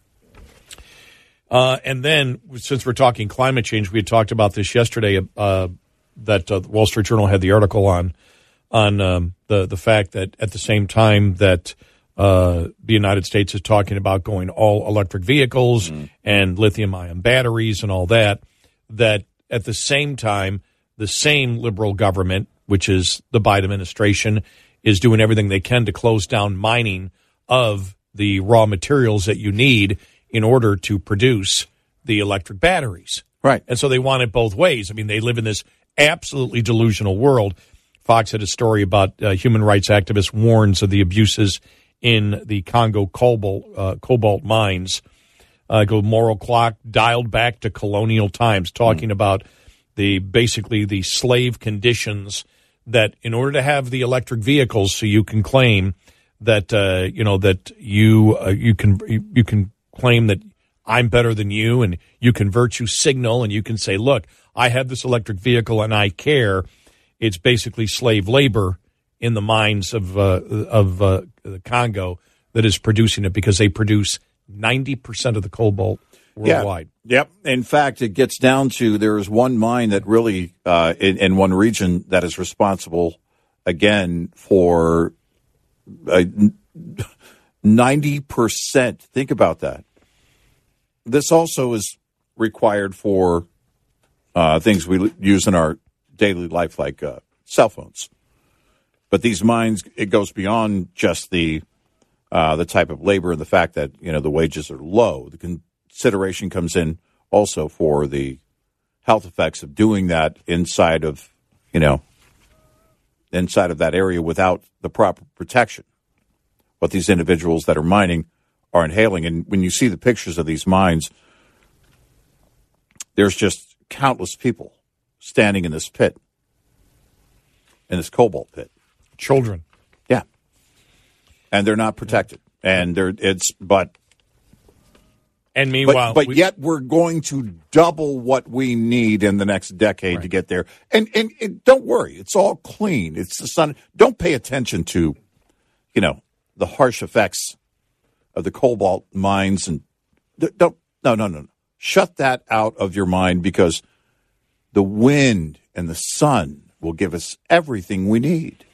Uh, and then, since we're talking climate change, we had talked about this yesterday. Uh, that uh, the Wall Street Journal had the article on on um, the the fact that at the same time that uh, the United States is talking about going all electric vehicles mm-hmm. and lithium-ion batteries and all that, that at the same time the same liberal government, which is the Biden administration, is doing everything they can to close down mining of the raw materials that you need in order to produce the electric batteries. Right. And so they want it both ways. I mean, they live in this absolutely delusional world. Fox had a story about uh, human rights activist warns of the abuses in the Congo cobalt, uh, cobalt mines. Uh, go moral clock dialed back to colonial times, talking mm. about the basically the slave conditions that in order to have the electric vehicles, so you can claim that uh, you know that you uh, you can you can claim that I'm better than you, and you can virtue signal, and you can say, look, I have this electric vehicle and I care. It's basically slave labor in the mines of uh, of uh, the Congo that is producing it, because they produce ninety percent of the cobalt worldwide. Yeah. Yep. In fact, it gets down to there is one mine that really, uh, in, in one region, that is responsible, again, for uh, ninety percent. Think about that. This also is required for uh, things we use in our daily life, like uh, cell phones. But these mines, it goes beyond just the uh, the type of labor and the fact that you know the wages are low. The consideration comes in also for the health effects of doing that inside of you know inside of that area without the proper protection, what these individuals that are mining are inhaling. And when you see the pictures of these mines, there's just countless people standing in this pit, in this cobalt pit. Children. Yeah. And they're not protected. And they're, it's, but. And meanwhile. But, but we, yet we're going to double what we need in the next decade right. to get there. And, and, and don't worry, it's all clean. It's the sun. Don't pay attention to, you know, the harsh effects of the cobalt mines. And don't, no, no, no, no. Shut that out of your mind, because the wind and the sun will give us everything we need.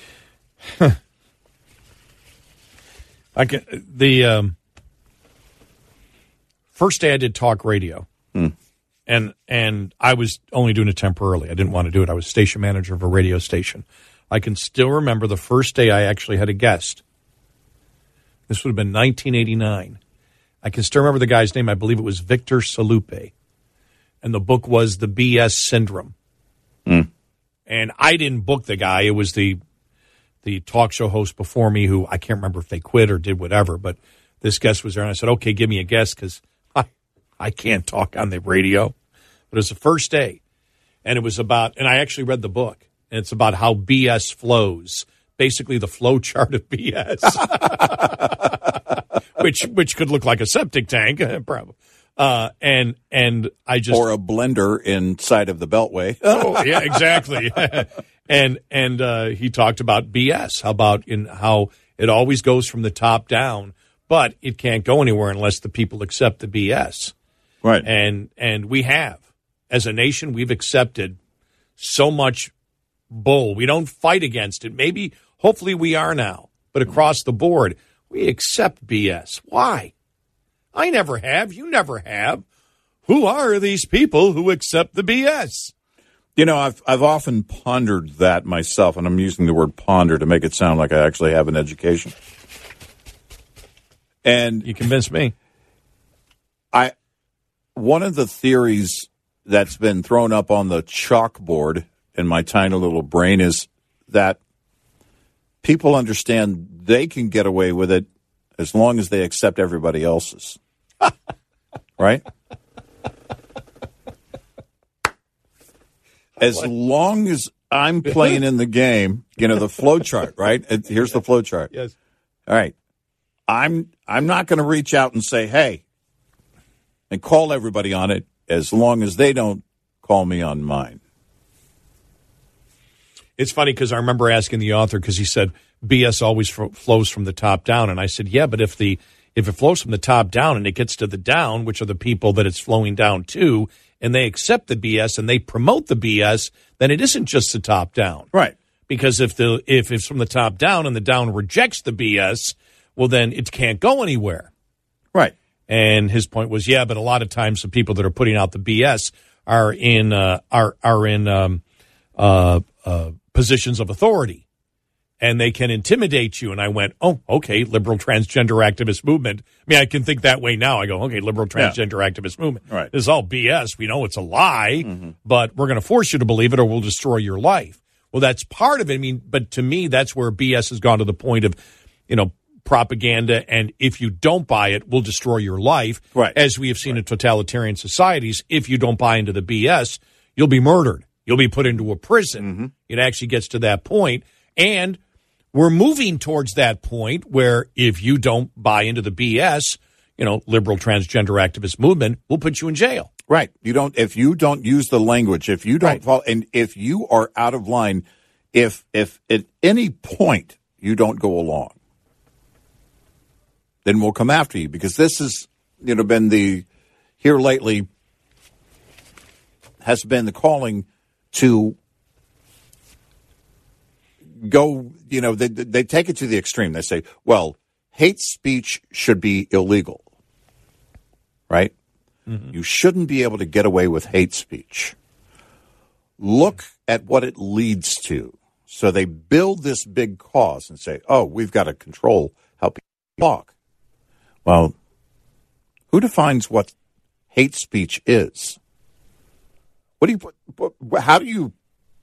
I can, the um, first day I did talk radio, hmm. and and I was only doing it temporarily. I didn't want to do it. I was station manager of a radio station. I can still remember the first day I actually had a guest. This would have been nineteen eighty-nine. I can still remember the guy's name. I believe it was Victor Salupe. And the book was The B S Syndrome. Mm. And I didn't book the guy. It was the the talk show host before me who, I can't remember if they quit or did whatever, but this guest was there. And I said, okay, give me a guess, because I, I can't talk on the radio. But it was the first day. And it was about, and I actually read the book. And it's about how B S flows. Basically the flow chart of B S. which which could look like a septic tank, probably. Uh, and and I just or a blender inside of the Beltway. Oh yeah, exactly. and and uh, he talked about B S. How about in how it always goes from the top down, but it can't go anywhere unless the people accept the B S. Right. And and we have, as a nation, we've accepted so much bull. We don't fight against it. Maybe, hopefully, we are now. But across the board, we accept B S. Why? I never have. You never have. Who are these people who accept the B S? You know, I've I've often pondered that myself, and I'm using the word ponder to make it sound like I actually have an education. And you convinced me. I one of the theories that's been thrown up on the chalkboard in my tiny little brain is that people understand they can get away with it as long as they accept everybody else's. Right? As long as I'm playing in the game, you know, the flow chart, right? Here's the flow chart. Yes. All right. I'm I'm not going to reach out and say, hey, and call everybody on it as long as they don't call me on mine. It's funny because I remember asking the author, because he said B S always f- flows from the top down. And I said, yeah, but if the if it flows from the top down and it gets to the down, which are the people that it's flowing down to, and they accept the B S and they promote the B S, then it isn't just the top down. Right. Because if the if it's from the top down and the down rejects the B S, well, then it can't go anywhere. Right. And his point was, yeah, but a lot of times the people that are putting out the B S are in uh, are are in um, uh, uh, positions of authority, and they can intimidate you. And I went, oh, okay, liberal transgender activist movement. I mean, I can think that way now. I go, okay, liberal transgender yeah. activist movement. Right. This is all B S. We know it's a lie, mm-hmm. but we're going to force you to believe it, or we'll destroy your life. Well, that's part of it. I mean, but to me, that's where B S has gone to the point of, you know, propaganda, and if you don't buy it, will destroy your life. Right. As we have seen right. in totalitarian societies, if you don't buy into the B S, you'll be murdered. You'll be put into a prison. Mm-hmm. It actually gets to that point. And we're moving towards that point where if you don't buy into the B S, you know, liberal transgender activist movement will put you in jail. Right. You don't, if you don't use the language, if you don't right. follow, and if you are out of line, if, if at any point you don't go along, then we'll come after you, because this has, you know, been the, here lately has been the calling to go, you know, they, they take it to the extreme. They say, well, hate speech should be illegal, right? Mm-hmm. You shouldn't be able to get away with hate speech. Look at what it leads to. So they build this big cause and say, oh, we've got to control how people talk. Well, who defines what hate speech is? What do you put, how do you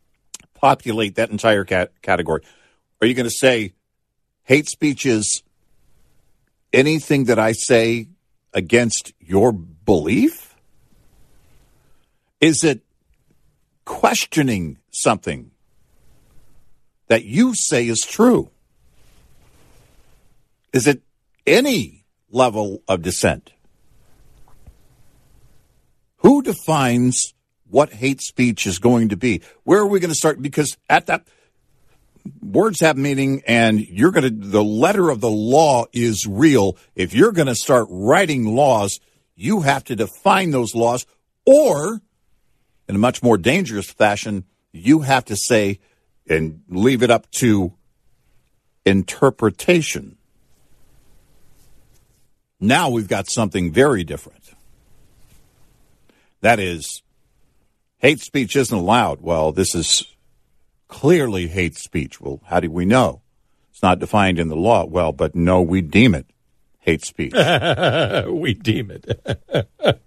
populate that entire cat- category? Are you going to say hate speech is anything that I say against your belief? Is it questioning something that you say is true? Is it any level of dissent? Who defines what hate speech is going to be? Where are we going to start? Because at that, words have meaning, and you're going to, the letter of the law is real. If you're going to start writing laws, you have to define those laws, or in a much more dangerous fashion, you have to say and leave it up to interpretation. Now we've got something very different. That is, hate speech isn't allowed. Well, this is clearly hate speech. Well, how do we know? It's not defined in the law. Well, but no, we deem it hate speech. We deem it.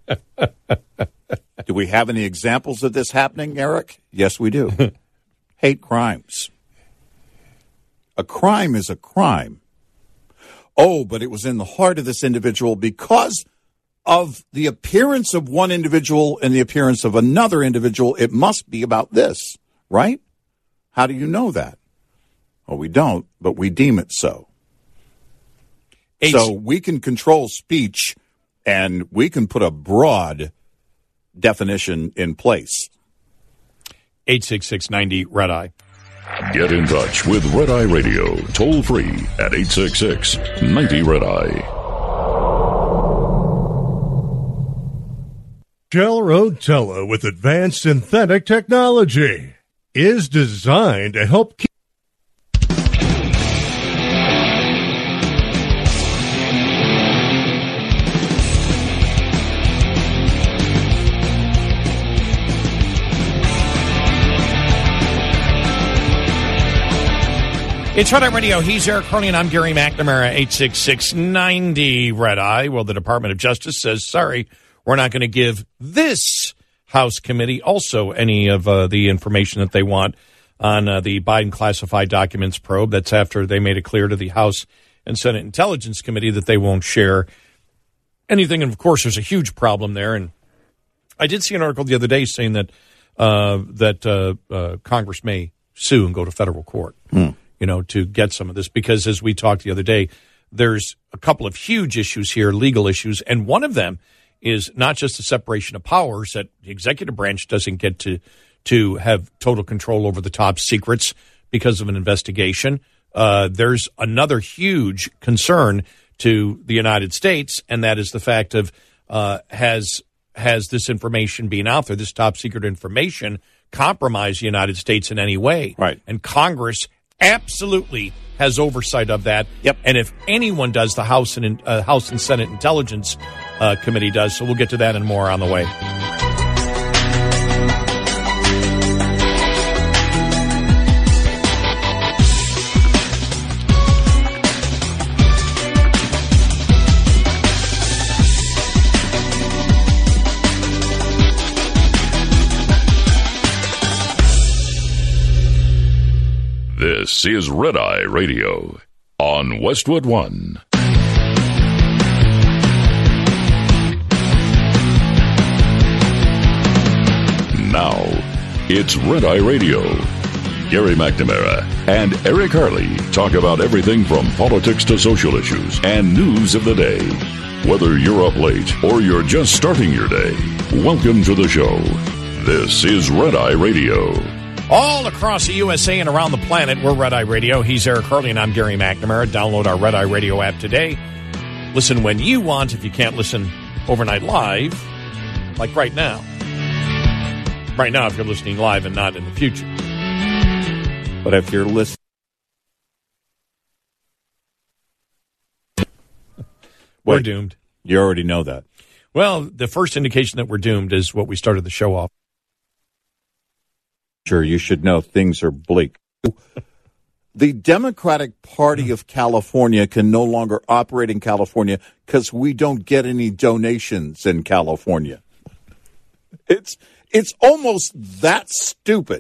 Do we have any examples of this happening, Eric? Yes, we do. Hate crimes. A crime is a crime. Oh, but it was in the heart of this individual because of the appearance of one individual and the appearance of another individual. It must be about this, right? How do you know that? Well, we don't, but we deem it so. H- so we can control speech, and we can put a broad definition in place. eight six six ninety Red Eye. Get in touch with Red Eye Radio, toll free at eight six six ninety Red Eye. Shell Rotella with advanced synthetic technology is designed to help keep It's Red Eye Radio. He's Eric Carney, and I'm Gary McNamara, eight six six ninety Red Eye. Well, the Department of Justice says, sorry, we're not going to give this House committee also any of uh, the information that they want on uh, the Biden classified documents probe. That's after they made it clear to the House and Senate Intelligence Committee that they won't share anything. And, of course, there's a huge problem there. And I did see an article the other day saying that uh, that uh, uh, Congress may sue and go to federal court. Hmm. you know, to get some of this, because as we talked the other day, there's a couple of huge issues here, legal issues, and one of them is not just the separation of powers, that the executive branch doesn't get to to have total control over the top secrets because of an investigation. Uh, there's another huge concern to the United States, and that is the fact of uh, has has this information being out there, this top secret information, compromised the United States in any way? Right. And Congress absolutely has oversight of that. Yep. And if anyone does, the House and uh, House and Senate Intelligence uh, Committee does. So we'll get to that and more on the way. This is Red Eye Radio on Westwood One. Now, it's Red Eye Radio. Gary McNamara and Eric Harley talk about everything from politics to social issues and news of the day. Whether you're up late or you're just starting your day, welcome to the show. This is Red Eye Radio. All across the U S A and around the planet, we're Red Eye Radio. He's Eric Harley, and I'm Gary McNamara. Download our Red Eye Radio app today. Listen when you want if you can't listen overnight live, like right now. Right now, if you're listening live and not in the future. But if you're listening... We're doomed. You already know that. Well, the first indication that we're doomed is what we started the show off. Sure, you should know things are bleak. The Democratic Party of California can no longer operate in California because we don't get any donations in California. It's it's almost that stupid,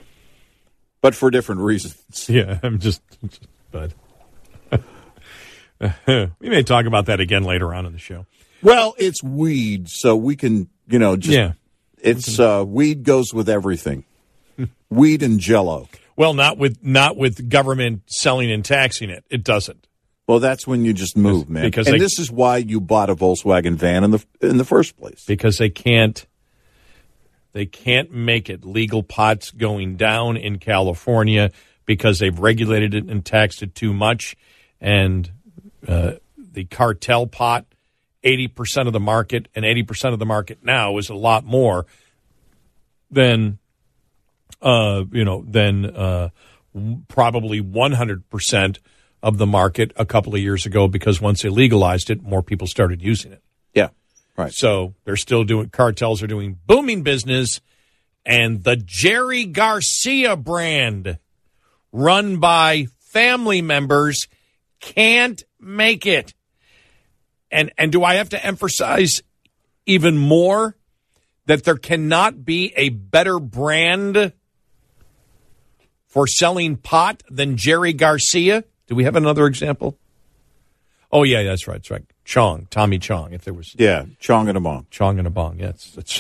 but for different reasons. Yeah, I'm just, just but We may talk about that again later on in the show. Well, it's weed, so we can, you know, just Yeah. it's uh, weed goes with everything. Weed and Jell-O. Well, not with not with government selling and taxing it. It doesn't. Well, that's when you just move, man. Because and they- this is why you bought a Volkswagen van in the in the first place. Because they can't they can't make it. Legal pot's going down in California because they've regulated it and taxed it too much. And uh, the cartel pot, eighty percent of the market, and eighty percent of the market now is a lot more than uh, you know, than uh, w- probably one hundred percent of the market a couple of years ago, because once they legalized it, more people started using it. Yeah, right. So they're still doing, cartels are doing booming business, and the Jerry Garcia brand, run by family members, can't make it. And and do I have to emphasize even more that there cannot be a better brand for selling pot than Jerry Garcia? Do we have another example? Oh, yeah, that's right. That's right. Chong, Tommy Chong, if there was. Yeah, Chong and a Bong. Chong and a Bong, yes. That's,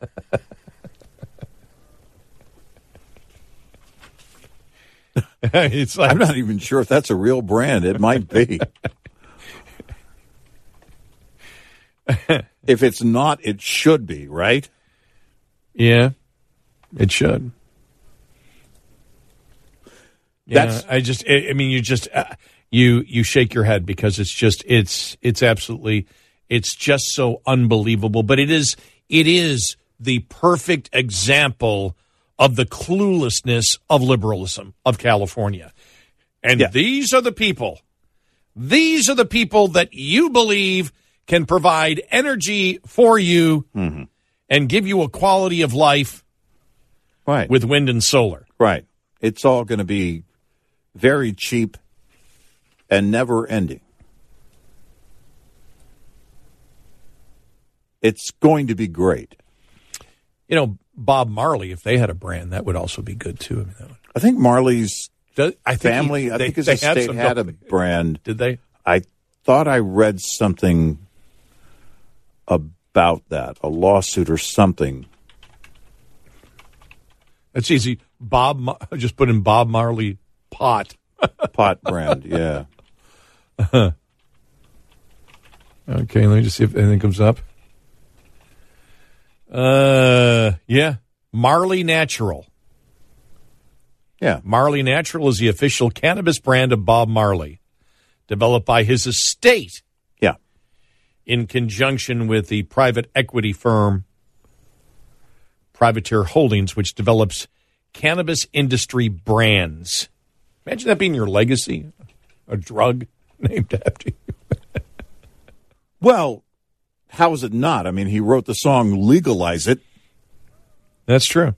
it's like, I'm not even sure if that's a real brand. It might be. If it's not, it should be, right? yeah, it should. Yeah, That's- I just, I, I mean, you just, uh, you you shake your head because it's just, it's, it's absolutely, it's just so unbelievable. But it is, it is the perfect example of the cluelessness of liberalism of California. And Yeah. these are the people, these are the people that you believe can provide energy for you and give you a quality of life Right. with wind and solar. Right. It's all going to be very cheap and never ending. It's going to be great. You know, Bob Marley, if they had a brand, that would also be good too. I mean, that would, I think Marley's Does- I think family, he- I they- think his they had estate some- had a brand. Did they? I thought I read something about that, a lawsuit or something. That's easy. Bob, Mar- just put in Bob Marley pot. Pot brand, yeah. Okay, let me just see if anything comes up. Uh, yeah, Marley Natural. Yeah. Marley Natural is the official cannabis brand of Bob Marley, developed by his estate Yeah. in conjunction with the private equity firm Privateer Holdings, which develops cannabis industry brands. Imagine that being your legacy, a drug named after you. Well, how is it not? I mean, he wrote the song Legalize It That's true.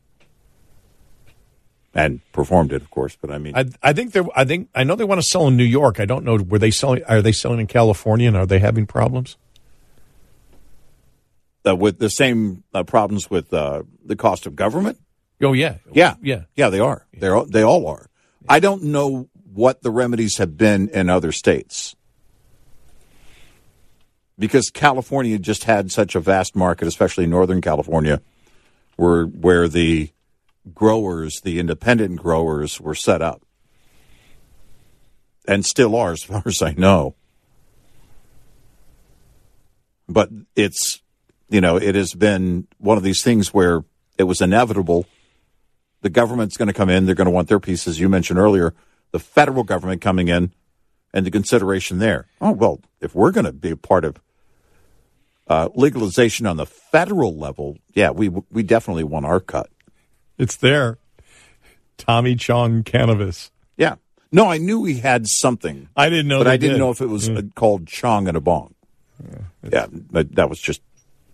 and performed it, of course, but I mean, I, I think they. I think I know they want to sell in New York. I don't know. Were they selling? Are they selling in California? And are they having problems? uh, with the same uh, problems with uh, the cost of government. Oh yeah, Yeah. yeah. Yeah, they are. They're all, they all are. I don't know what the remedies have been in other states, because California just had such a vast market, especially Northern California, where where the growers, the independent growers, were set up, and still are, as far as I know. But it's, you know, it has been one of these things where it was inevitable. The government's going to come in. They're going to want their piece, as you mentioned earlier, the federal government coming in and the consideration there. Oh, well, if we're going to be a part of uh, legalization on the federal level, yeah, we we definitely want our cut. It's there. Tommy Chong Cannabis. Yeah. No, I knew he had something, I didn't know, but they I didn't did. know if it was uh, called Chong and a Bong. Yeah, yeah, but that was just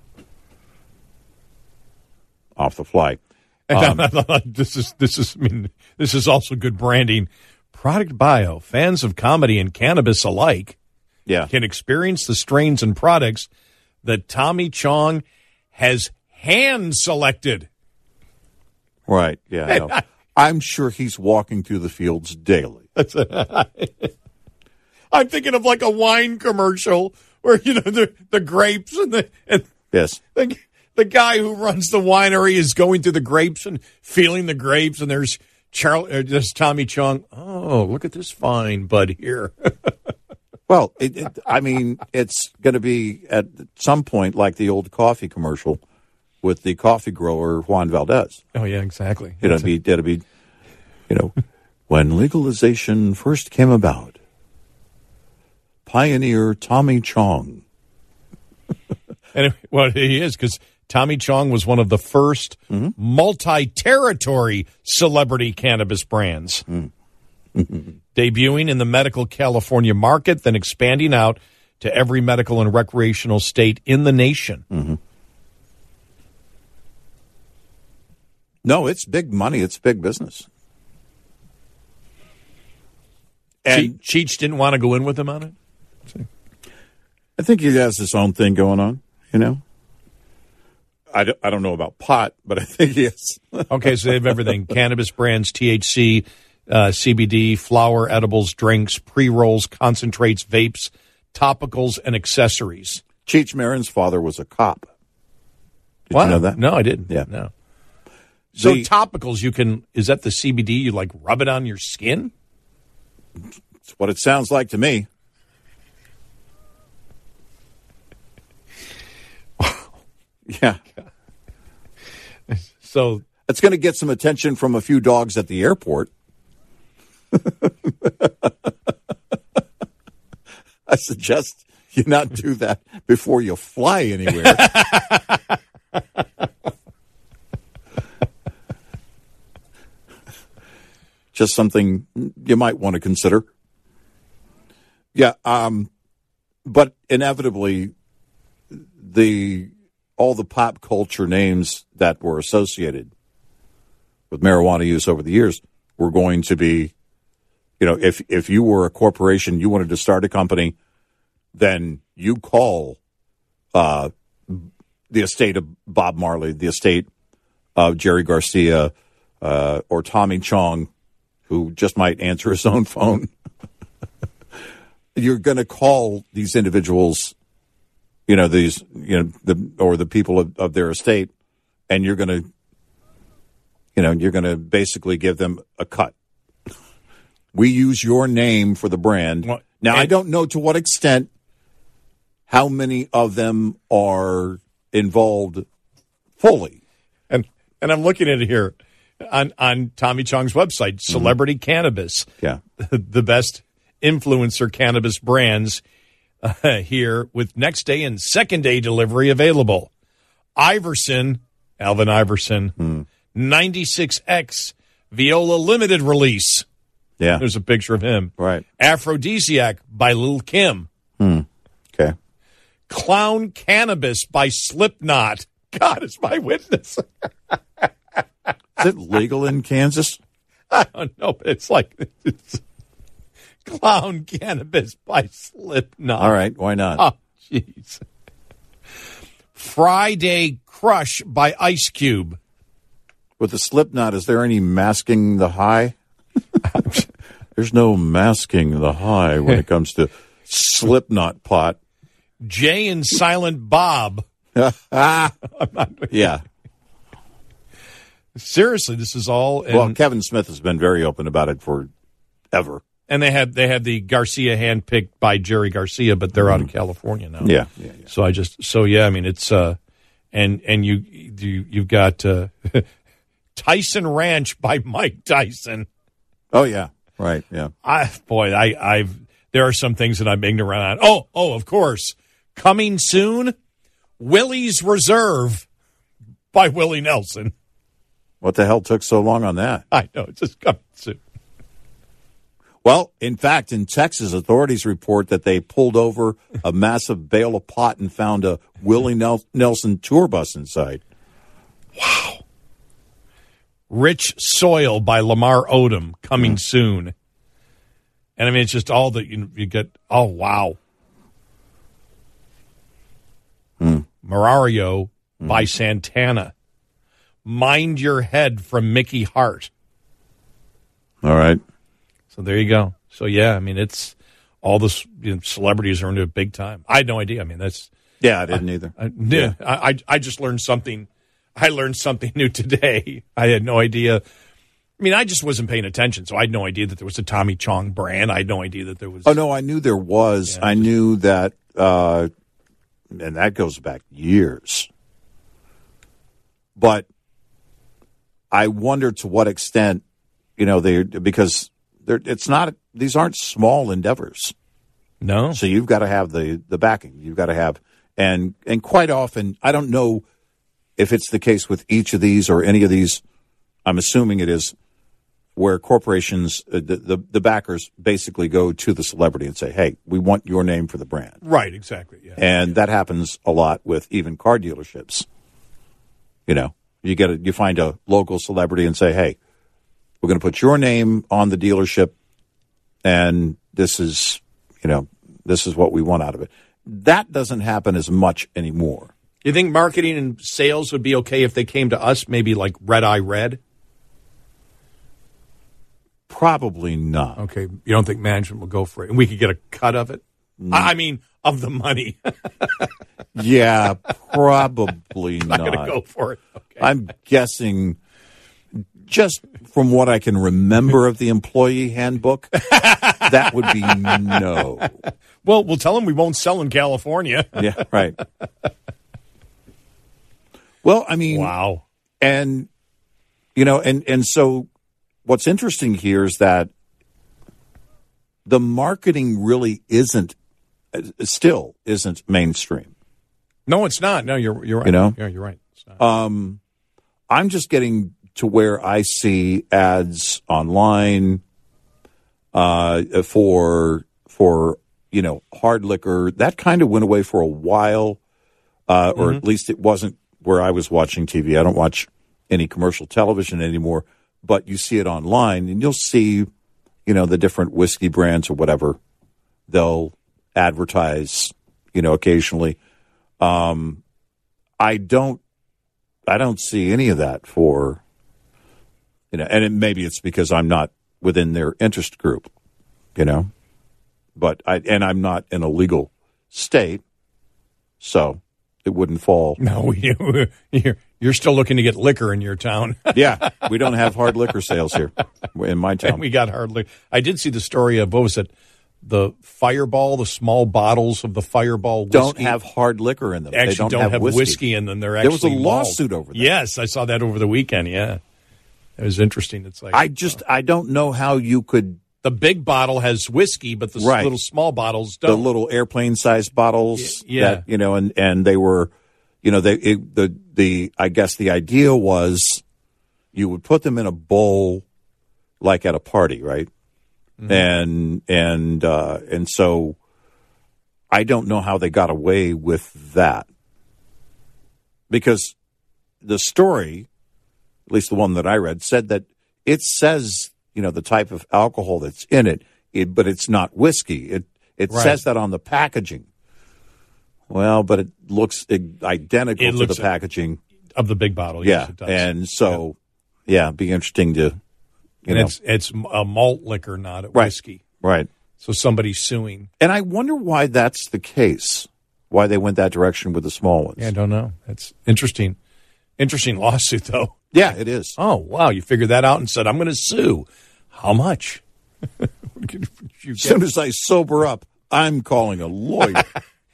off the fly. Um, this is this is. I mean, this is also good branding. Product bio. Fans of comedy and cannabis alike Yeah. can experience the strains and products that Tommy Chong has hand selected. Right. Yeah. I know. I'm sure he's walking through the fields daily. I'm thinking of like a wine commercial where, you know, the, the grapes and the, and Yes. the, the guy who runs the winery is going through the grapes and feeling the grapes, and there's Charles, uh, there's Tommy Chong. Oh, look at this fine bud here. Well, it, it, I mean, it's going to be at some point like the old coffee commercial with the coffee grower Juan Valdez. Oh, yeah, exactly. It'll be, it'll be, you know, when legalization first came about, pioneer Tommy Chong. And well, he is, because Tommy Chong was one of the first mm-hmm. multi-territory celebrity cannabis brands. Mm-hmm. Debuting in the medical California market, then expanding out to every medical and recreational state in the nation. Mm-hmm. No, it's big money. It's big business. And che- Cheech didn't want to go in with him on it? I think he has his own thing going on, you know? I don't, I don't know about pot, but I think he is. Okay, so they have everything. Cannabis brands, T H C, uh, C B D, flower, edibles, drinks, pre-rolls, concentrates, vapes, topicals, and accessories. Cheech Marin's father was a cop. Did wow. you know that? No, I didn't. Yeah. No. So the, topicals, you can, is that the C B D? You like rub it on your skin? It's what it sounds like to me. Yeah. So it's going to get some attention from a few dogs at the airport. I suggest you not do that before you fly anywhere. Just something you might want to consider. Yeah, um, but inevitably, the all the pop culture names that were associated with marijuana use over the years were going to be, you know, if if you were a corporation, you wanted to start a company, then you call uh, the estate of Bob Marley, the estate of Jerry Garcia, uh, or Tommy Chong, who just might answer his own phone. You're going to call these individuals, you know, these, you know, the or the people of, of their estate, and you're going to, you know, you're going to basically give them a cut. We use your name for the brand. Well, now, I don't know to what extent, how many of them are involved fully. And and I'm looking at it here on, on Tommy Chong's website, Celebrity mm-hmm. Cannabis. Yeah. The best influencer cannabis brands uh, here with next day and second day delivery available. Iverson, Alvin Iverson, mm. ninety-six X Viola limited release. Yeah. There's a picture of him. Right. Aphrodisiac by Lil' Kim. Hmm. Okay. Clown Cannabis by Slipknot. God is my witness. Is it legal in Kansas? I don't know, but it's like it's Clown Cannabis by Slipknot. All right, why not? Oh, jeez. Friday Crush by Ice Cube. With the Slipknot, is there any masking the high? There's no masking the high when it comes to Slipknot pot. Jay and Silent Bob. Yeah. Seriously, this is all. In, well, Kevin Smith has been very open about it forever. And they had they had the Garcia handpicked by Jerry Garcia, but they're mm. out in California now. Yeah, yeah, yeah. So I just so yeah, I mean it's uh, and and you you you've got uh, Tyson Ranch by Mike Tyson. Oh yeah, right, yeah. I boy, I I've there are some things that I'm ignorant on. Oh oh, of course, coming soon, Willie's Reserve by Willie Nelson. What the hell took so long on that? I know, it's just coming soon. Well, in fact, in Texas, authorities report that they pulled over a massive bale of pot and found a Willie Nel- Nelson tour bus inside. Wow. Rich Soil by Lamar Odom coming mm. soon. And I mean, it's just all that you, you get. Oh, wow. Mm. Marario mm. by Mm. Santana. Mind Your Head from Mickey Hart. All right. So there you go. So, yeah, I mean, it's all the you know, celebrities are into it big time. I had no idea. I mean, that's Yeah, I didn't either. I, yeah, I, I I just learned something. I learned something new today. I had no idea. I mean, I just wasn't paying attention, so I had no idea that there was a Tommy Chong brand. I had no idea that there was. Oh no, I knew there was. Yeah, I just, knew that, uh, and that goes back years. But I wonder to what extent, you know, they because they're, it's not. These aren't small endeavors. No. So you've got to have the the backing. You've got to have, and and quite often, I don't know if it's the case with each of these or any of these. I'm assuming it is, where corporations, uh, the, the the backers basically go to the celebrity and say, "Hey, we want your name for the brand." Right. Exactly. Yeah. And yeah. that happens a lot with even car dealerships. You know, you get a, you find a local celebrity and say, "Hey, we're going to put your name on the dealership, and this is, you know, this is what we want out of it." That doesn't happen as much anymore. You think marketing and sales would be okay if they came to us, maybe like Red Eye Red? Probably not. Okay. You don't think management will go for it? And we could get a cut of it? No. I mean, of the money. Yeah, probably not. not. Not going to go for it. Okay. I'm guessing, just from what I can remember of the employee handbook, that would be no. Well, we'll tell them we won't sell in California. Yeah, right. Well, I mean, wow. And, you know, and, and so what's interesting here is that the marketing really isn't, still isn't mainstream. No, it's not. No, you're you're right. You know? Yeah, you're right. It's not. Um, I'm just getting to where I see ads online uh, for, for, you know, hard liquor. That kind of went away for a while, uh, or mm-hmm. at least it wasn't where I was watching T V. I don't watch any commercial television anymore, but you see it online and you'll see, you know, the different whiskey brands or whatever they'll advertise, you know, occasionally. Um, I don't, I don't see any of that for, you know, and it, maybe it's because I'm not within their interest group, you know, but I, and I'm not in a legal state, so it wouldn't fall. No, you, you're, you're still looking to get liquor in your town. Yeah, we don't have hard liquor sales here in my town. And we got hard liquor. I did see the story of, what was it, the Fireball, the small bottles of the Fireball whiskey. Don't have hard liquor in them. Actually they don't, don't have, have whiskey. whiskey in them. They're actually There was a malt. lawsuit over that. Yes, I saw that over the weekend, yeah. It was interesting. It's like I just, I don't know how you could. The big bottle has whiskey, but the Right. little small bottles don't. The little airplane-sized bottles, yeah. that, you know, and, and they were, you know, they it, the the I guess the idea was you would put them in a bowl, like at a party, right? Mm-hmm. And and uh, and so I don't know how they got away with that, because the story, at least the one that I read, said that it says, you know, the type of alcohol that's in it, it but it's not whiskey. It it Right. says that on the packaging. Well, but it looks identical It to looks the packaging of the big bottle. yeah, Yes, it does. and so yeah, it'd be interesting to, you and know, it's it's a malt liquor, not a Right. whiskey. right. So somebody's suing. And I wonder why that's the case. Why they went that direction with the small ones. Yeah, I don't know. That's interesting. Interesting lawsuit, though. Yeah, it is. Oh, wow. You figured that out and said, I'm going to sue. How much? As soon as I sober up, I'm calling a lawyer.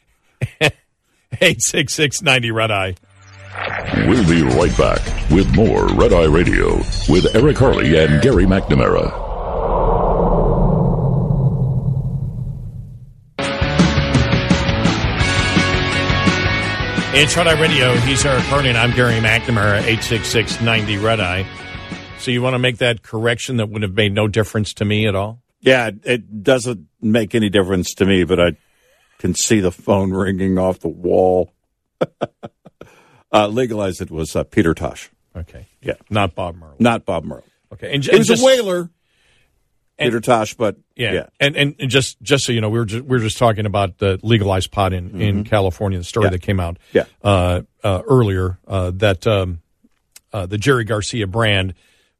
eight six six ninety Red Eye. We'll be right back with more Red Eye Radio with Eric Harley and Gary McNamara. It's Red Eye Radio. He's Eric Harley, and I'm Gary McNamara, eight six six ninety Red Eye. So you want to make that correction that would have made no difference to me at all? Yeah, it doesn't make any difference to me, but I can see the phone ringing off the wall. uh, legalized it was uh, Peter Tosh. Okay. Yeah. Not Bob Merle. Not Bob Merle. Okay. And, It was just, a whaler, and- Peter Tosh, but Yeah. yeah. And, and and just just so you know, we were just, we were just talking about the legalized pot in, mm-hmm. in California, the story Yeah. that came out Yeah. uh, uh, earlier, uh, that um, uh, the Jerry Garcia brand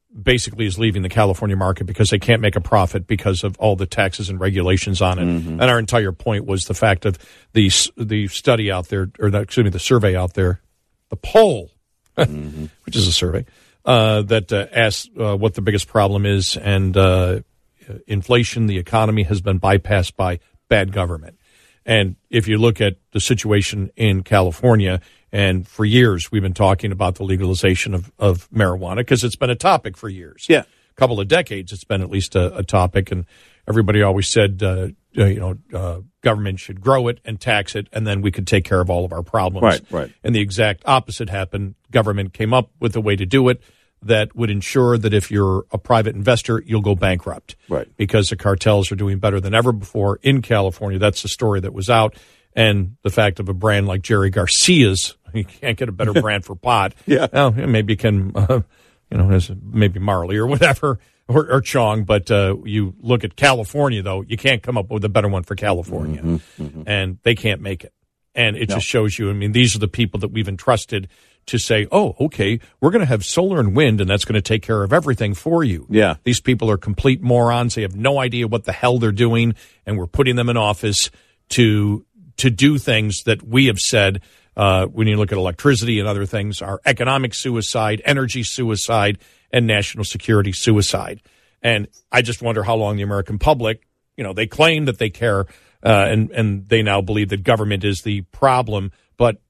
basically is leaving the California market because they can't make a profit because of all the taxes and regulations on it. Mm-hmm. And our entire point was the fact of the the study out there, or the, excuse me, the survey out there, the poll, mm-hmm. which is a survey, uh, that uh, asks uh, what the biggest problem is, and uh, inflation, the economy has been bypassed by bad government. And if you look at the situation in California, and for years we've been talking about the legalization of, of marijuana because it's been a topic for years. Yeah. A couple of decades it's been at least a, a topic, and everybody always said, uh, you know, uh, government should grow it and tax it, and then we could take care of all of our problems. Right, right. And the exact opposite happened. Government came up with a way to do it that would ensure that if you're a private investor, you'll go bankrupt. Right. Because the cartels are doing better than ever before in California. That's the story that was out. And the fact of a brand like Jerry Garcia's, you can't get a better brand for pot. Yeah. Well, maybe you can, uh, you know, maybe Marley or whatever, or, or Chong. But uh, you look at California, though, you can't come up with a better one for California. Mm-hmm, mm-hmm. And they can't make it. And it no. just shows you, I mean, these are the people that we've entrusted to say, oh, okay, we're going to have solar and wind, and that's going to take care of everything for you. Yeah. These people are complete morons. They have no idea what the hell they're doing, and we're putting them in office to to do things that we have said, uh, when you look at electricity and other things, are economic suicide, energy suicide, and national security suicide. And I just wonder how long the American public, you know, they claim that they care, uh, and, and they now believe that government is the problem, but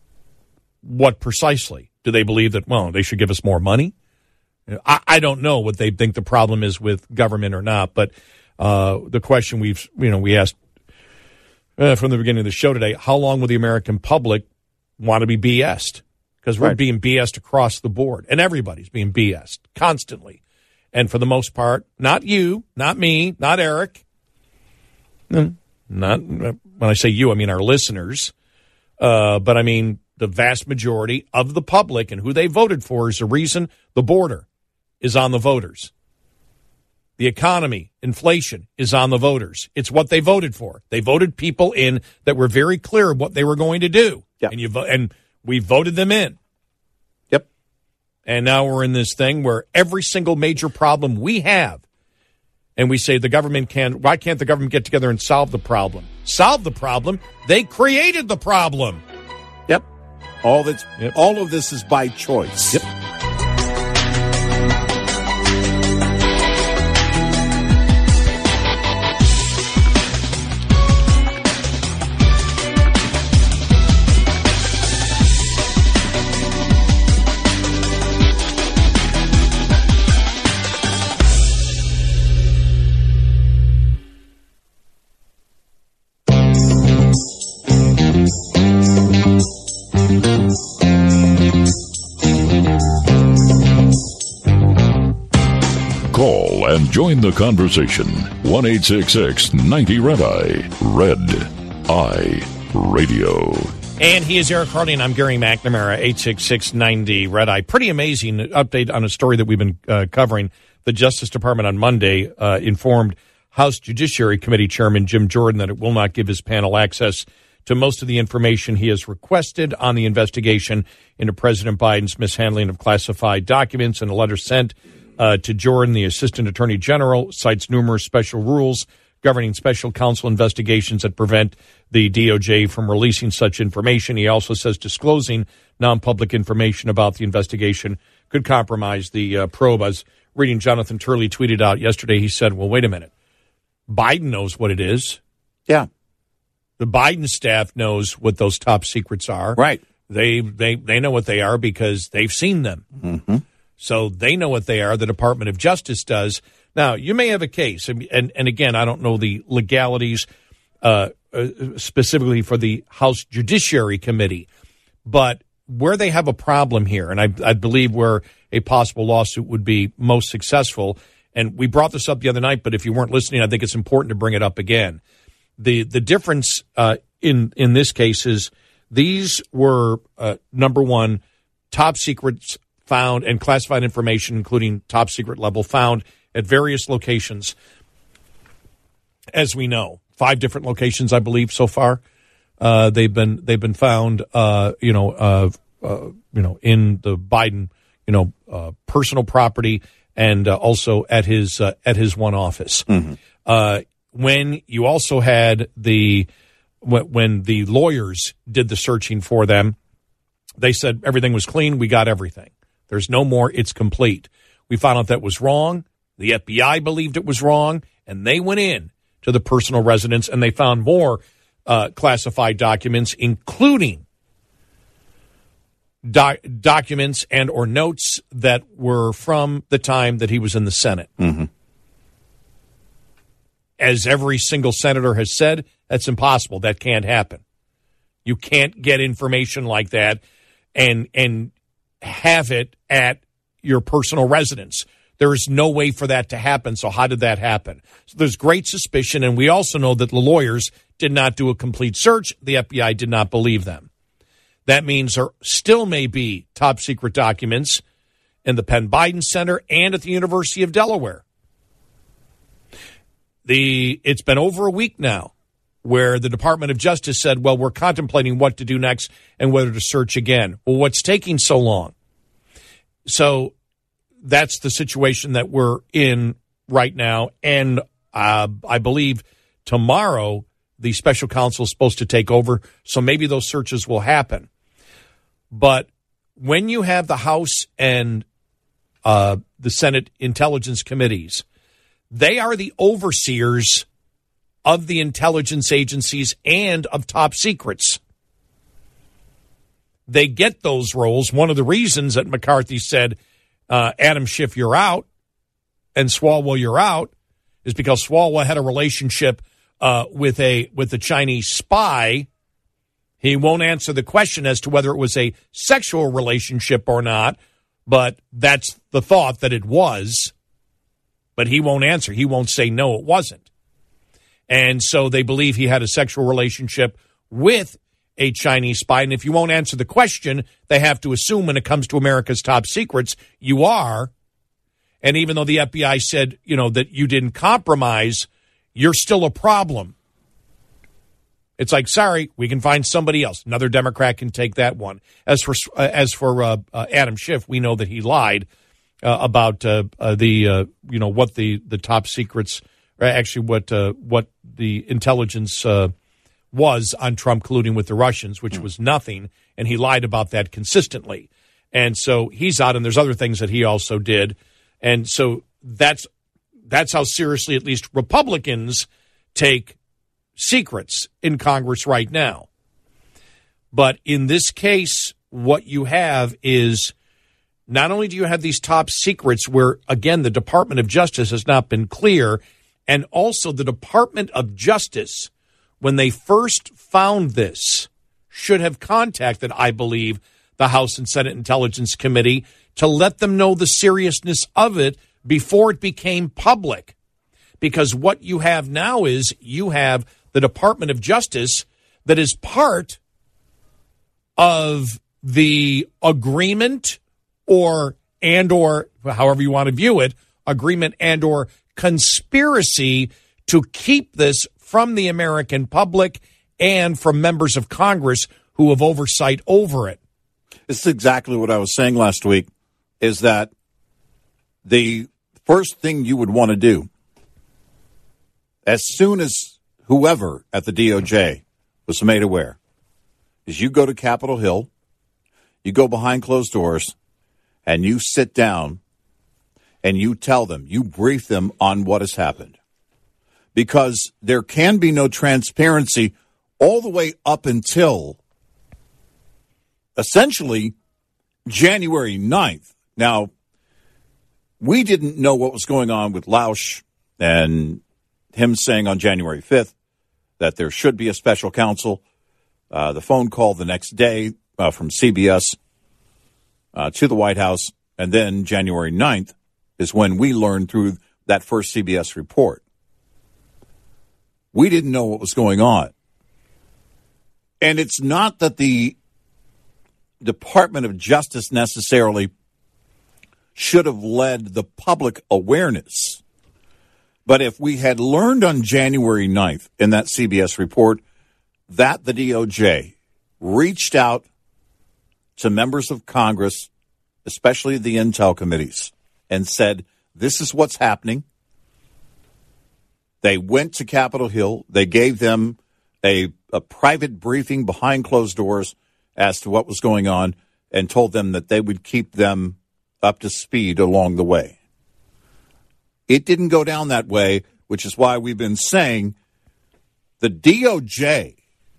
what precisely? Do they believe that, well, they should give us more money? I, I don't know what they think the problem is with government or not, but uh, the question we've, you know, we asked uh, from the beginning of the show today, how long will the American public want to be B S'd? Because we're right. being B S'd across the board, and everybody's being B S'd constantly. And for the most part, not you, not me, not Eric, not, when I say you, I mean our listeners, uh, but I mean the vast majority of the public, and who they voted for is the reason the border is on the voters. The economy, inflation is on the voters. It's what they voted for. They voted people in that were very clear of what they were going to do. Yep. And you vo- and we voted them in. Yep. And now we're in this thing where every single major problem we have, and we say the government can, why can't the government get together and solve the problem? Solve the problem? They created the problem. Yep. All that's yep. all of this is by choice. Yep. Call and join the conversation. one eight six six ninety Red Eye. Red Eye Radio. And he is Eric Harley, and I'm Gary McNamara, eight six six ninety Red Eye. Pretty amazing update on a story that we've been uh, covering. The Justice Department on Monday uh, informed House Judiciary Committee Chairman Jim Jordan that it will not give his panel access to most of the information he has requested on the investigation into President Biden's mishandling of classified documents. In a letter sent uh, to Jordan, the Assistant Attorney General cites numerous special rules governing special counsel investigations that prevent the D O J from releasing such information. He also says disclosing non-public information about the investigation could compromise the uh, probe. As reading Jonathan Turley tweeted out yesterday, he said, well, wait a minute. Biden knows what it is. Yeah. The Biden staff knows what those top secrets are. Right. They they they know what they are because they've seen them. Mm-hmm. So they know what they are. The Department of Justice does. Now, you may have a case, and and, and again, I don't know the legalities uh, uh, specifically for the House Judiciary Committee, but where they have a problem here, and I, I believe where a possible lawsuit would be most successful, and we brought this up the other night, but if you weren't listening, I think it's important to bring it up again. The the difference uh, in in this case is these were, uh, number one, top secrets found and classified information, including top secret level, found at various locations. As we know, five different locations, I believe, so far. Uh, they've been they've been found, uh, you know, uh, uh, you know, in the Biden, you know, uh, personal property and uh, also at his uh, at his one office. Mm-hmm. Uh, when you also had the when the lawyers did the searching for them, they said everything was clean. We got everything. There's no more. It's complete. We found out that was wrong. The F B I believed it was wrong, and they went in to the personal residence, and they found more uh, classified documents, including doc- documents and or notes that were from the time that he was in the Senate. Mm-hmm. As every single senator has said, that's impossible. That can't happen. You can't get information like that and and have it at your personal residence. There is no way for that to happen. So how did that happen? So there's great suspicion, and we also know that the lawyers did not do a complete search. The F B I did not believe them. That means there still may be top secret documents in the Penn Biden Center and at the University of Delaware. The it's been over a week now where the Department of Justice said, well, we're contemplating what to do next and whether to search again. Well, what's taking so long? So that's the situation that we're in right now. And uh, I believe tomorrow the special counsel is supposed to take over, so maybe those searches will happen. But when you have the House and uh, the Senate Intelligence Committees, they are the overseers of the intelligence agencies and of top secrets. They get those roles. One of the reasons that McCarthy said, uh, Adam Schiff, you're out, and Swalwell, you're out, is because Swalwell had a relationship uh, with a with a Chinese spy. He won't answer the question as to whether it was a sexual relationship or not, but that's the thought that it was. But he won't answer. He won't say, no, it wasn't. And so they believe he had a sexual relationship with a Chinese spy. And if you won't answer the question, they have to assume when it comes to America's top secrets, you are. And even though the F B I said, you know, that you didn't compromise, you're still a problem. It's like, sorry, we can find somebody else. Another Democrat can take that one. As for uh, as for uh, uh, Adam Schiff, we know that he lied uh, about uh, uh, the uh, you know what the, the top secrets, or actually what uh, what the intelligence uh, was on Trump colluding with the Russians, which was nothing, and he lied about that consistently. And so he's out, and there's other things that he also did, and so that's that's how seriously at least Republicans take secrets in Congress right now. But in this case, what you have is not only do you have these top secrets where, again, the Department of Justice has not been clear, and also the Department of Justice, when they first found this, should have contacted, I believe, the House and Senate Intelligence Committee to let them know the seriousness of it before it became public. Because what you have now is you have the Department of Justice that is part of the agreement or and or however you want to view it, agreement and or conspiracy to keep this from the American public and from members of Congress who have oversight over it. This is exactly what I was saying last week, is that the first thing you would want to do as soon as whoever at the D O J was made aware is you go to Capitol Hill, you go behind closed doors, and you sit down and you tell them, you brief them on what has happened. Because there can be no transparency all the way up until essentially January ninth. Now, we didn't know what was going on with Lausch and him saying on January fifth that there should be a special counsel. Uh, the phone call the next day uh, from C B S uh, to the White House, and then January ninth is when we learned through that first C B S report. We didn't know what was going on. And it's not that the Department of Justice necessarily should have led the public awareness. But if we had learned on January ninth in that C B S report that the D O J reached out to members of Congress, especially the intel committees, and said, this is what's happening. They went to Capitol Hill. They gave them a, a private briefing behind closed doors as to what was going on and told them that they would keep them up to speed along the way. It didn't go down that way, which is why we've been saying the D O J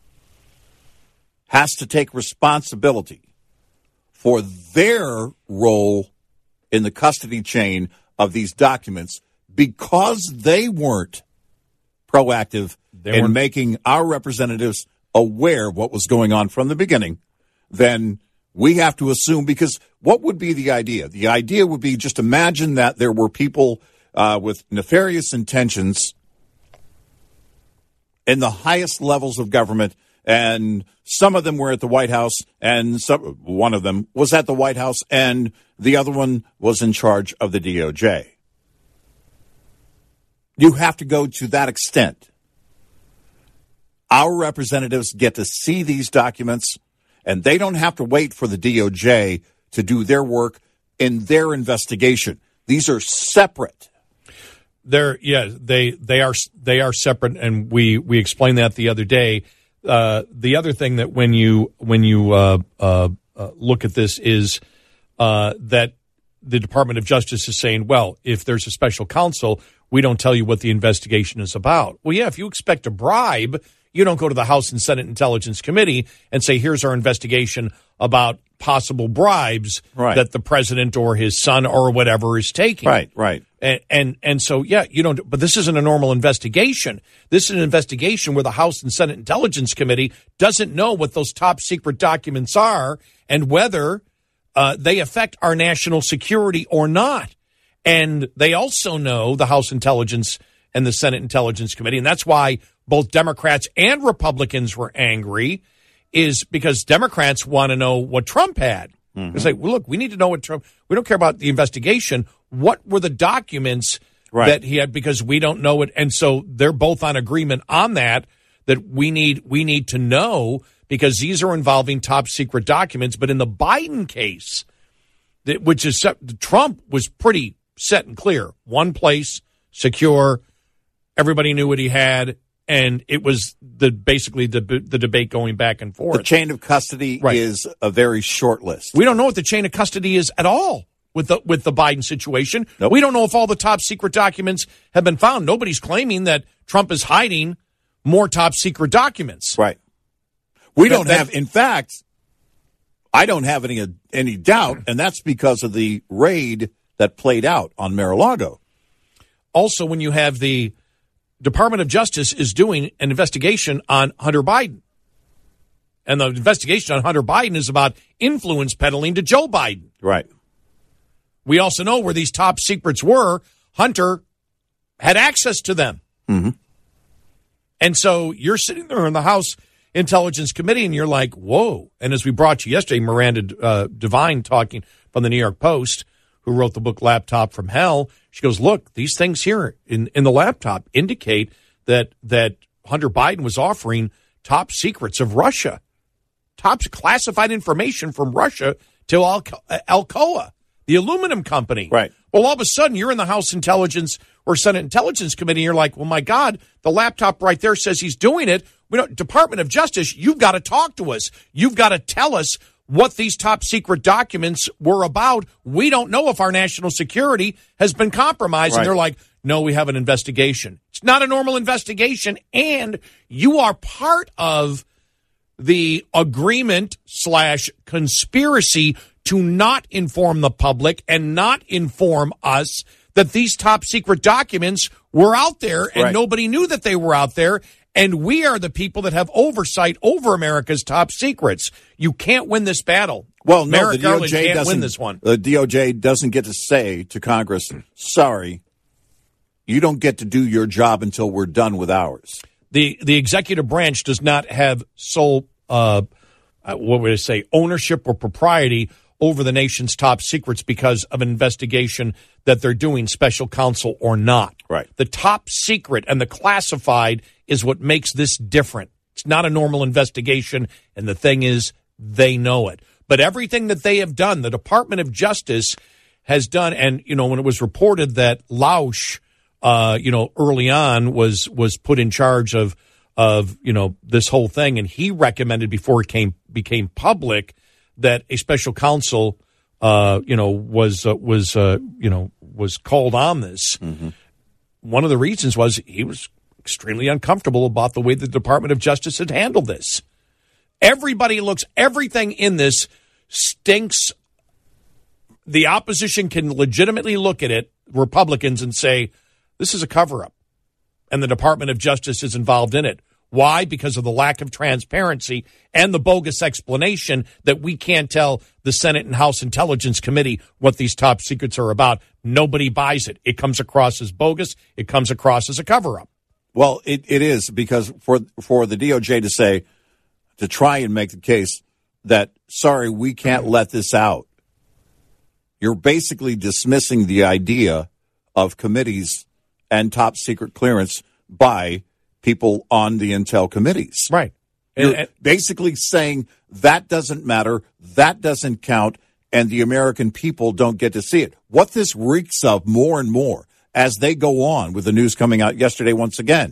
has to take responsibility for their role in the custody chain of these documents because they weren't proactive they in weren't. making our representatives aware of what was going on from the beginning. Then we have to assume, because what would be the idea? The idea would be, just imagine that there were people uh, with nefarious intentions in the highest levels of government, and some of them were at the White House, and some, one of them was at the White House, and the other one was in charge of the D O J. You have to go to that extent. Our representatives get to see these documents, and they don't have to wait for the D O J to do their work in their investigation. These are separate. They're yeah, they they are they are separate, and we we explained that the other day. Uh, the other thing that when you when you uh, uh, uh, look at this is uh, that the Department of Justice is saying, well, if there's a special counsel, we don't tell you what the investigation is about. Well, yeah, if you expect a bribe, you don't go to the House and Senate Intelligence Committee and say, here's our investigation about possible bribes right. that the president or his son or whatever is taking. Right, right. And, and and so, yeah, you don't, but this isn't a normal investigation. This is an investigation where the House and Senate Intelligence Committee doesn't know what those top secret documents are and whether uh, they affect our national security or not. And they also know, the House Intelligence and the Senate Intelligence Committee, and that's why both Democrats and Republicans were angry, is because Democrats want to know what Trump had. Mm-hmm. It's like, well, look, we need to know what Trump, we don't care about the investigation. What were the documents right. that he had? Because we don't know it. And so they're both on agreement on that, that we need, we need to know, because these are involving top secret documents. But in the Biden case, that, which is, Trump was pretty set and clear. One place, secure, everybody knew what he had. And it was the basically the the debate going back and forth. The chain of custody right. is a very short list. We don't know what the chain of custody is at all with the with the Biden situation. Nope. We don't know if all the top secret documents have been found. Nobody's claiming that Trump is hiding more top secret documents. Right. We that, don't that, have, in fact, I don't have any any doubt, and that's because of the raid that played out on Mar-a-Lago. Also, when you have the Department of Justice is doing an investigation on Hunter Biden. And the investigation on Hunter Biden is about influence peddling to Joe Biden. Right. We also know where these top secrets were. Hunter had access to them. Mm-hmm. And so you're sitting there in the House Intelligence Committee and you're like, whoa. And as we brought you yesterday, Miranda uh, Devine talking from the New York Post, who wrote the book Laptop from Hell, she goes, look, these things here in, in the laptop indicate that that Hunter Biden was offering top secrets of Russia, top classified information from Russia to Al- Alcoa, the aluminum company. Right. Well, all of a sudden, you're in the House Intelligence or Senate Intelligence Committee, and you're like, well, my God, the laptop right there says he's doing it. We don't, Department of Justice, you've got to talk to us. You've got to tell us what these top secret documents were about. We don't know if our national security has been compromised. Right. And they're like, no, we have an investigation. It's not a normal investigation. And you are part of the agreement slash conspiracy to not inform the public and not inform us that these top secret documents were out there and right. nobody knew that they were out there. And we are the people that have oversight over America's top secrets. You can't win this battle. Well, no, Merrick the D O J Garland can't doesn't win this one. The D O J doesn't get to say to Congress, sorry, you don't get to do your job until we're done with ours. The the executive branch does not have sole, uh, uh, what would I say, ownership or propriety over the nation's top secrets because of an investigation that they're doing, special counsel or not. Right. The top secret and the classified is what makes this different. It's not a normal investigation, and the thing is, they know it. But everything that they have done, the Department of Justice has done. And, you know, when it was reported that Lausch, uh, you know, early on was was put in charge of, of you know, this whole thing, and he recommended before it came became public that a special counsel, uh, you know, was, uh, was uh, you know, was called on this. Mm-hmm. One of the reasons was he was extremely uncomfortable about the way the Department of Justice had handled this. Everybody looks, everything in this stinks. The opposition can legitimately look at it, Republicans, and say, this is a cover-up, and the Department of Justice is involved in it. Why? Because of the lack of transparency and the bogus explanation that we can't tell the Senate and House Intelligence Committee what these top secrets are about. Nobody buys it. It comes across as bogus. It comes across as a cover-up. Well, it, it is, because for for the D O J to say, to try and make the case that, sorry, we can't let this out, you're basically dismissing the idea of committees and top secret clearance by people on the intel committees. Right. You're And, and, basically saying that doesn't matter, that doesn't count, and the American people don't get to see it. What this reeks of more and more as they go on with the news coming out yesterday once again,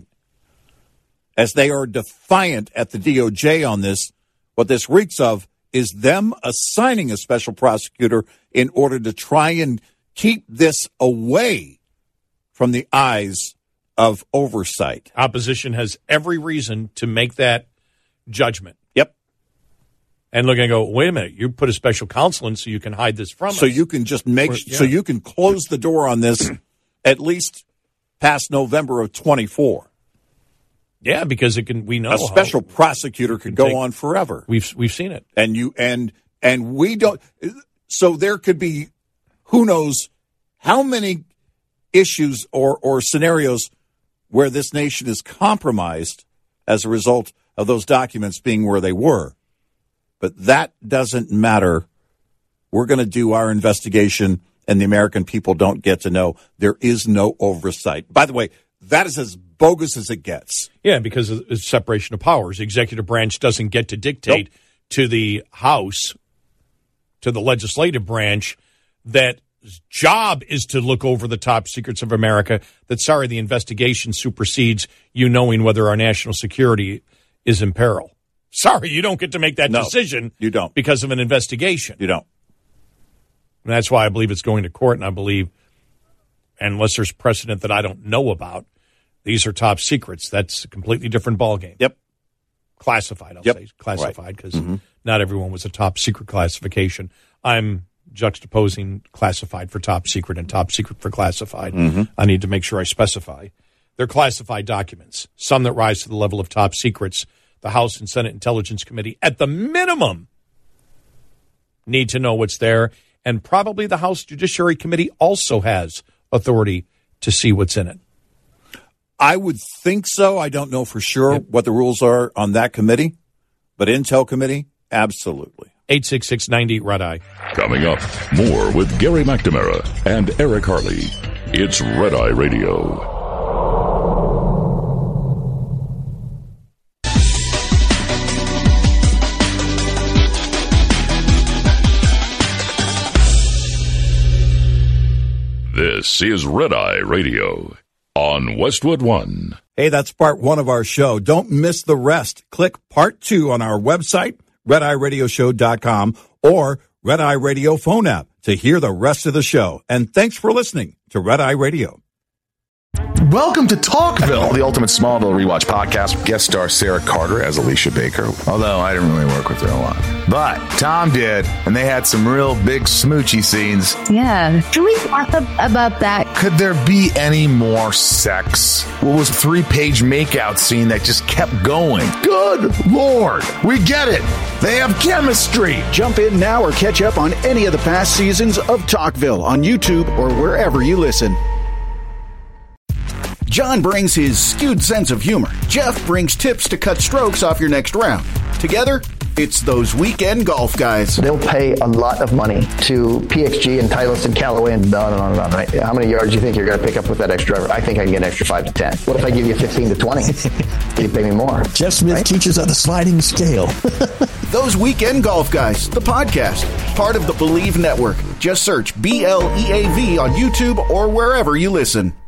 as they are defiant at the D O J on this, what this reeks of is them assigning a special prosecutor in order to try and keep this away from the eyes of oversight. opposition has every reason to make that judgment. Yep. And look and go, wait a minute, you put a special counsel in so you can hide this from So us. you can just make, Or- yeah. so you can close the door on this at least past November of twenty-four. Yeah, because it can. We know A special how, prosecutor could go take- on forever. We've we've seen it. And you and and we don't. So there could be, who knows, how many issues or or scenarios where this nation is compromised as a result of those documents being where they were. But that doesn't matter. We're going to do our investigation, and the American people don't get to know. There is no oversight. By the way, that is as bogus as it gets. Yeah, because of the separation of powers. The executive branch doesn't get to dictate Nope. to the House, to the legislative branch, that job is to look over the top secrets of America, that, sorry, the investigation supersedes you knowing whether our national security is in peril. Sorry, you don't get to make that No, decision. you don't. Because of an investigation. You don't. And that's why I believe it's going to court, and I believe, unless there's precedent that I don't know about, these are top secrets. That's a completely different ballgame. Yep. Classified, I'll Yep. say. Classified, because Mm-hmm. not everyone was a top secret classification. I'm juxtaposing classified for top secret and top secret for classified. Mm-hmm. I need to make sure I specify. They're classified documents, some that rise to the level of top secrets. The House and Senate Intelligence Committee, at the minimum, need to know what's there. And probably the House Judiciary Committee also has authority to see what's in it. I would think so. I don't know for sure Yep. what the rules are on that committee, but Intel Committee, absolutely. eight six six, nine zero, Red Eye. Coming up, more with Gary McNamara and Eric Harley. It's Red Eye Radio. This is Red Eye Radio on Westwood One. Hey, that's part one of our show. Don't miss the rest. Click part two on our website, red eye radio show dot com, or Red Eye Radio phone app to hear the rest of the show. And thanks for listening to Red Eye Radio. Welcome to Talkville. The Ultimate Smallville Rewatch Podcast. Guest star Sarah Carter as Alicia Baker. Although I didn't really work with her a lot. But Tom did, and they had some real big smoochy scenes. Yeah. Can we talk about that? Could there be any more sex? What was a three-page makeout scene that just kept going? Good Lord. We get it. They have chemistry. Jump in now or catch up on any of the past seasons of Talkville on YouTube or wherever you listen. John brings his skewed sense of humor. Jeff brings tips to cut strokes off your next round. Together, it's those weekend golf guys. They'll pay a lot of money to P X G and Titleist and Callaway and on and on and on, right? How many yards do you think you're going to pick up with that extra driver? I think I can get an extra five to ten. What if I give you fifteen to twenty? You pay me more. Jeff Smith right? teaches on the sliding scale. Those Weekend Golf Guys, the podcast, part of the Believe Network. Just search B L E A V on YouTube or wherever you listen.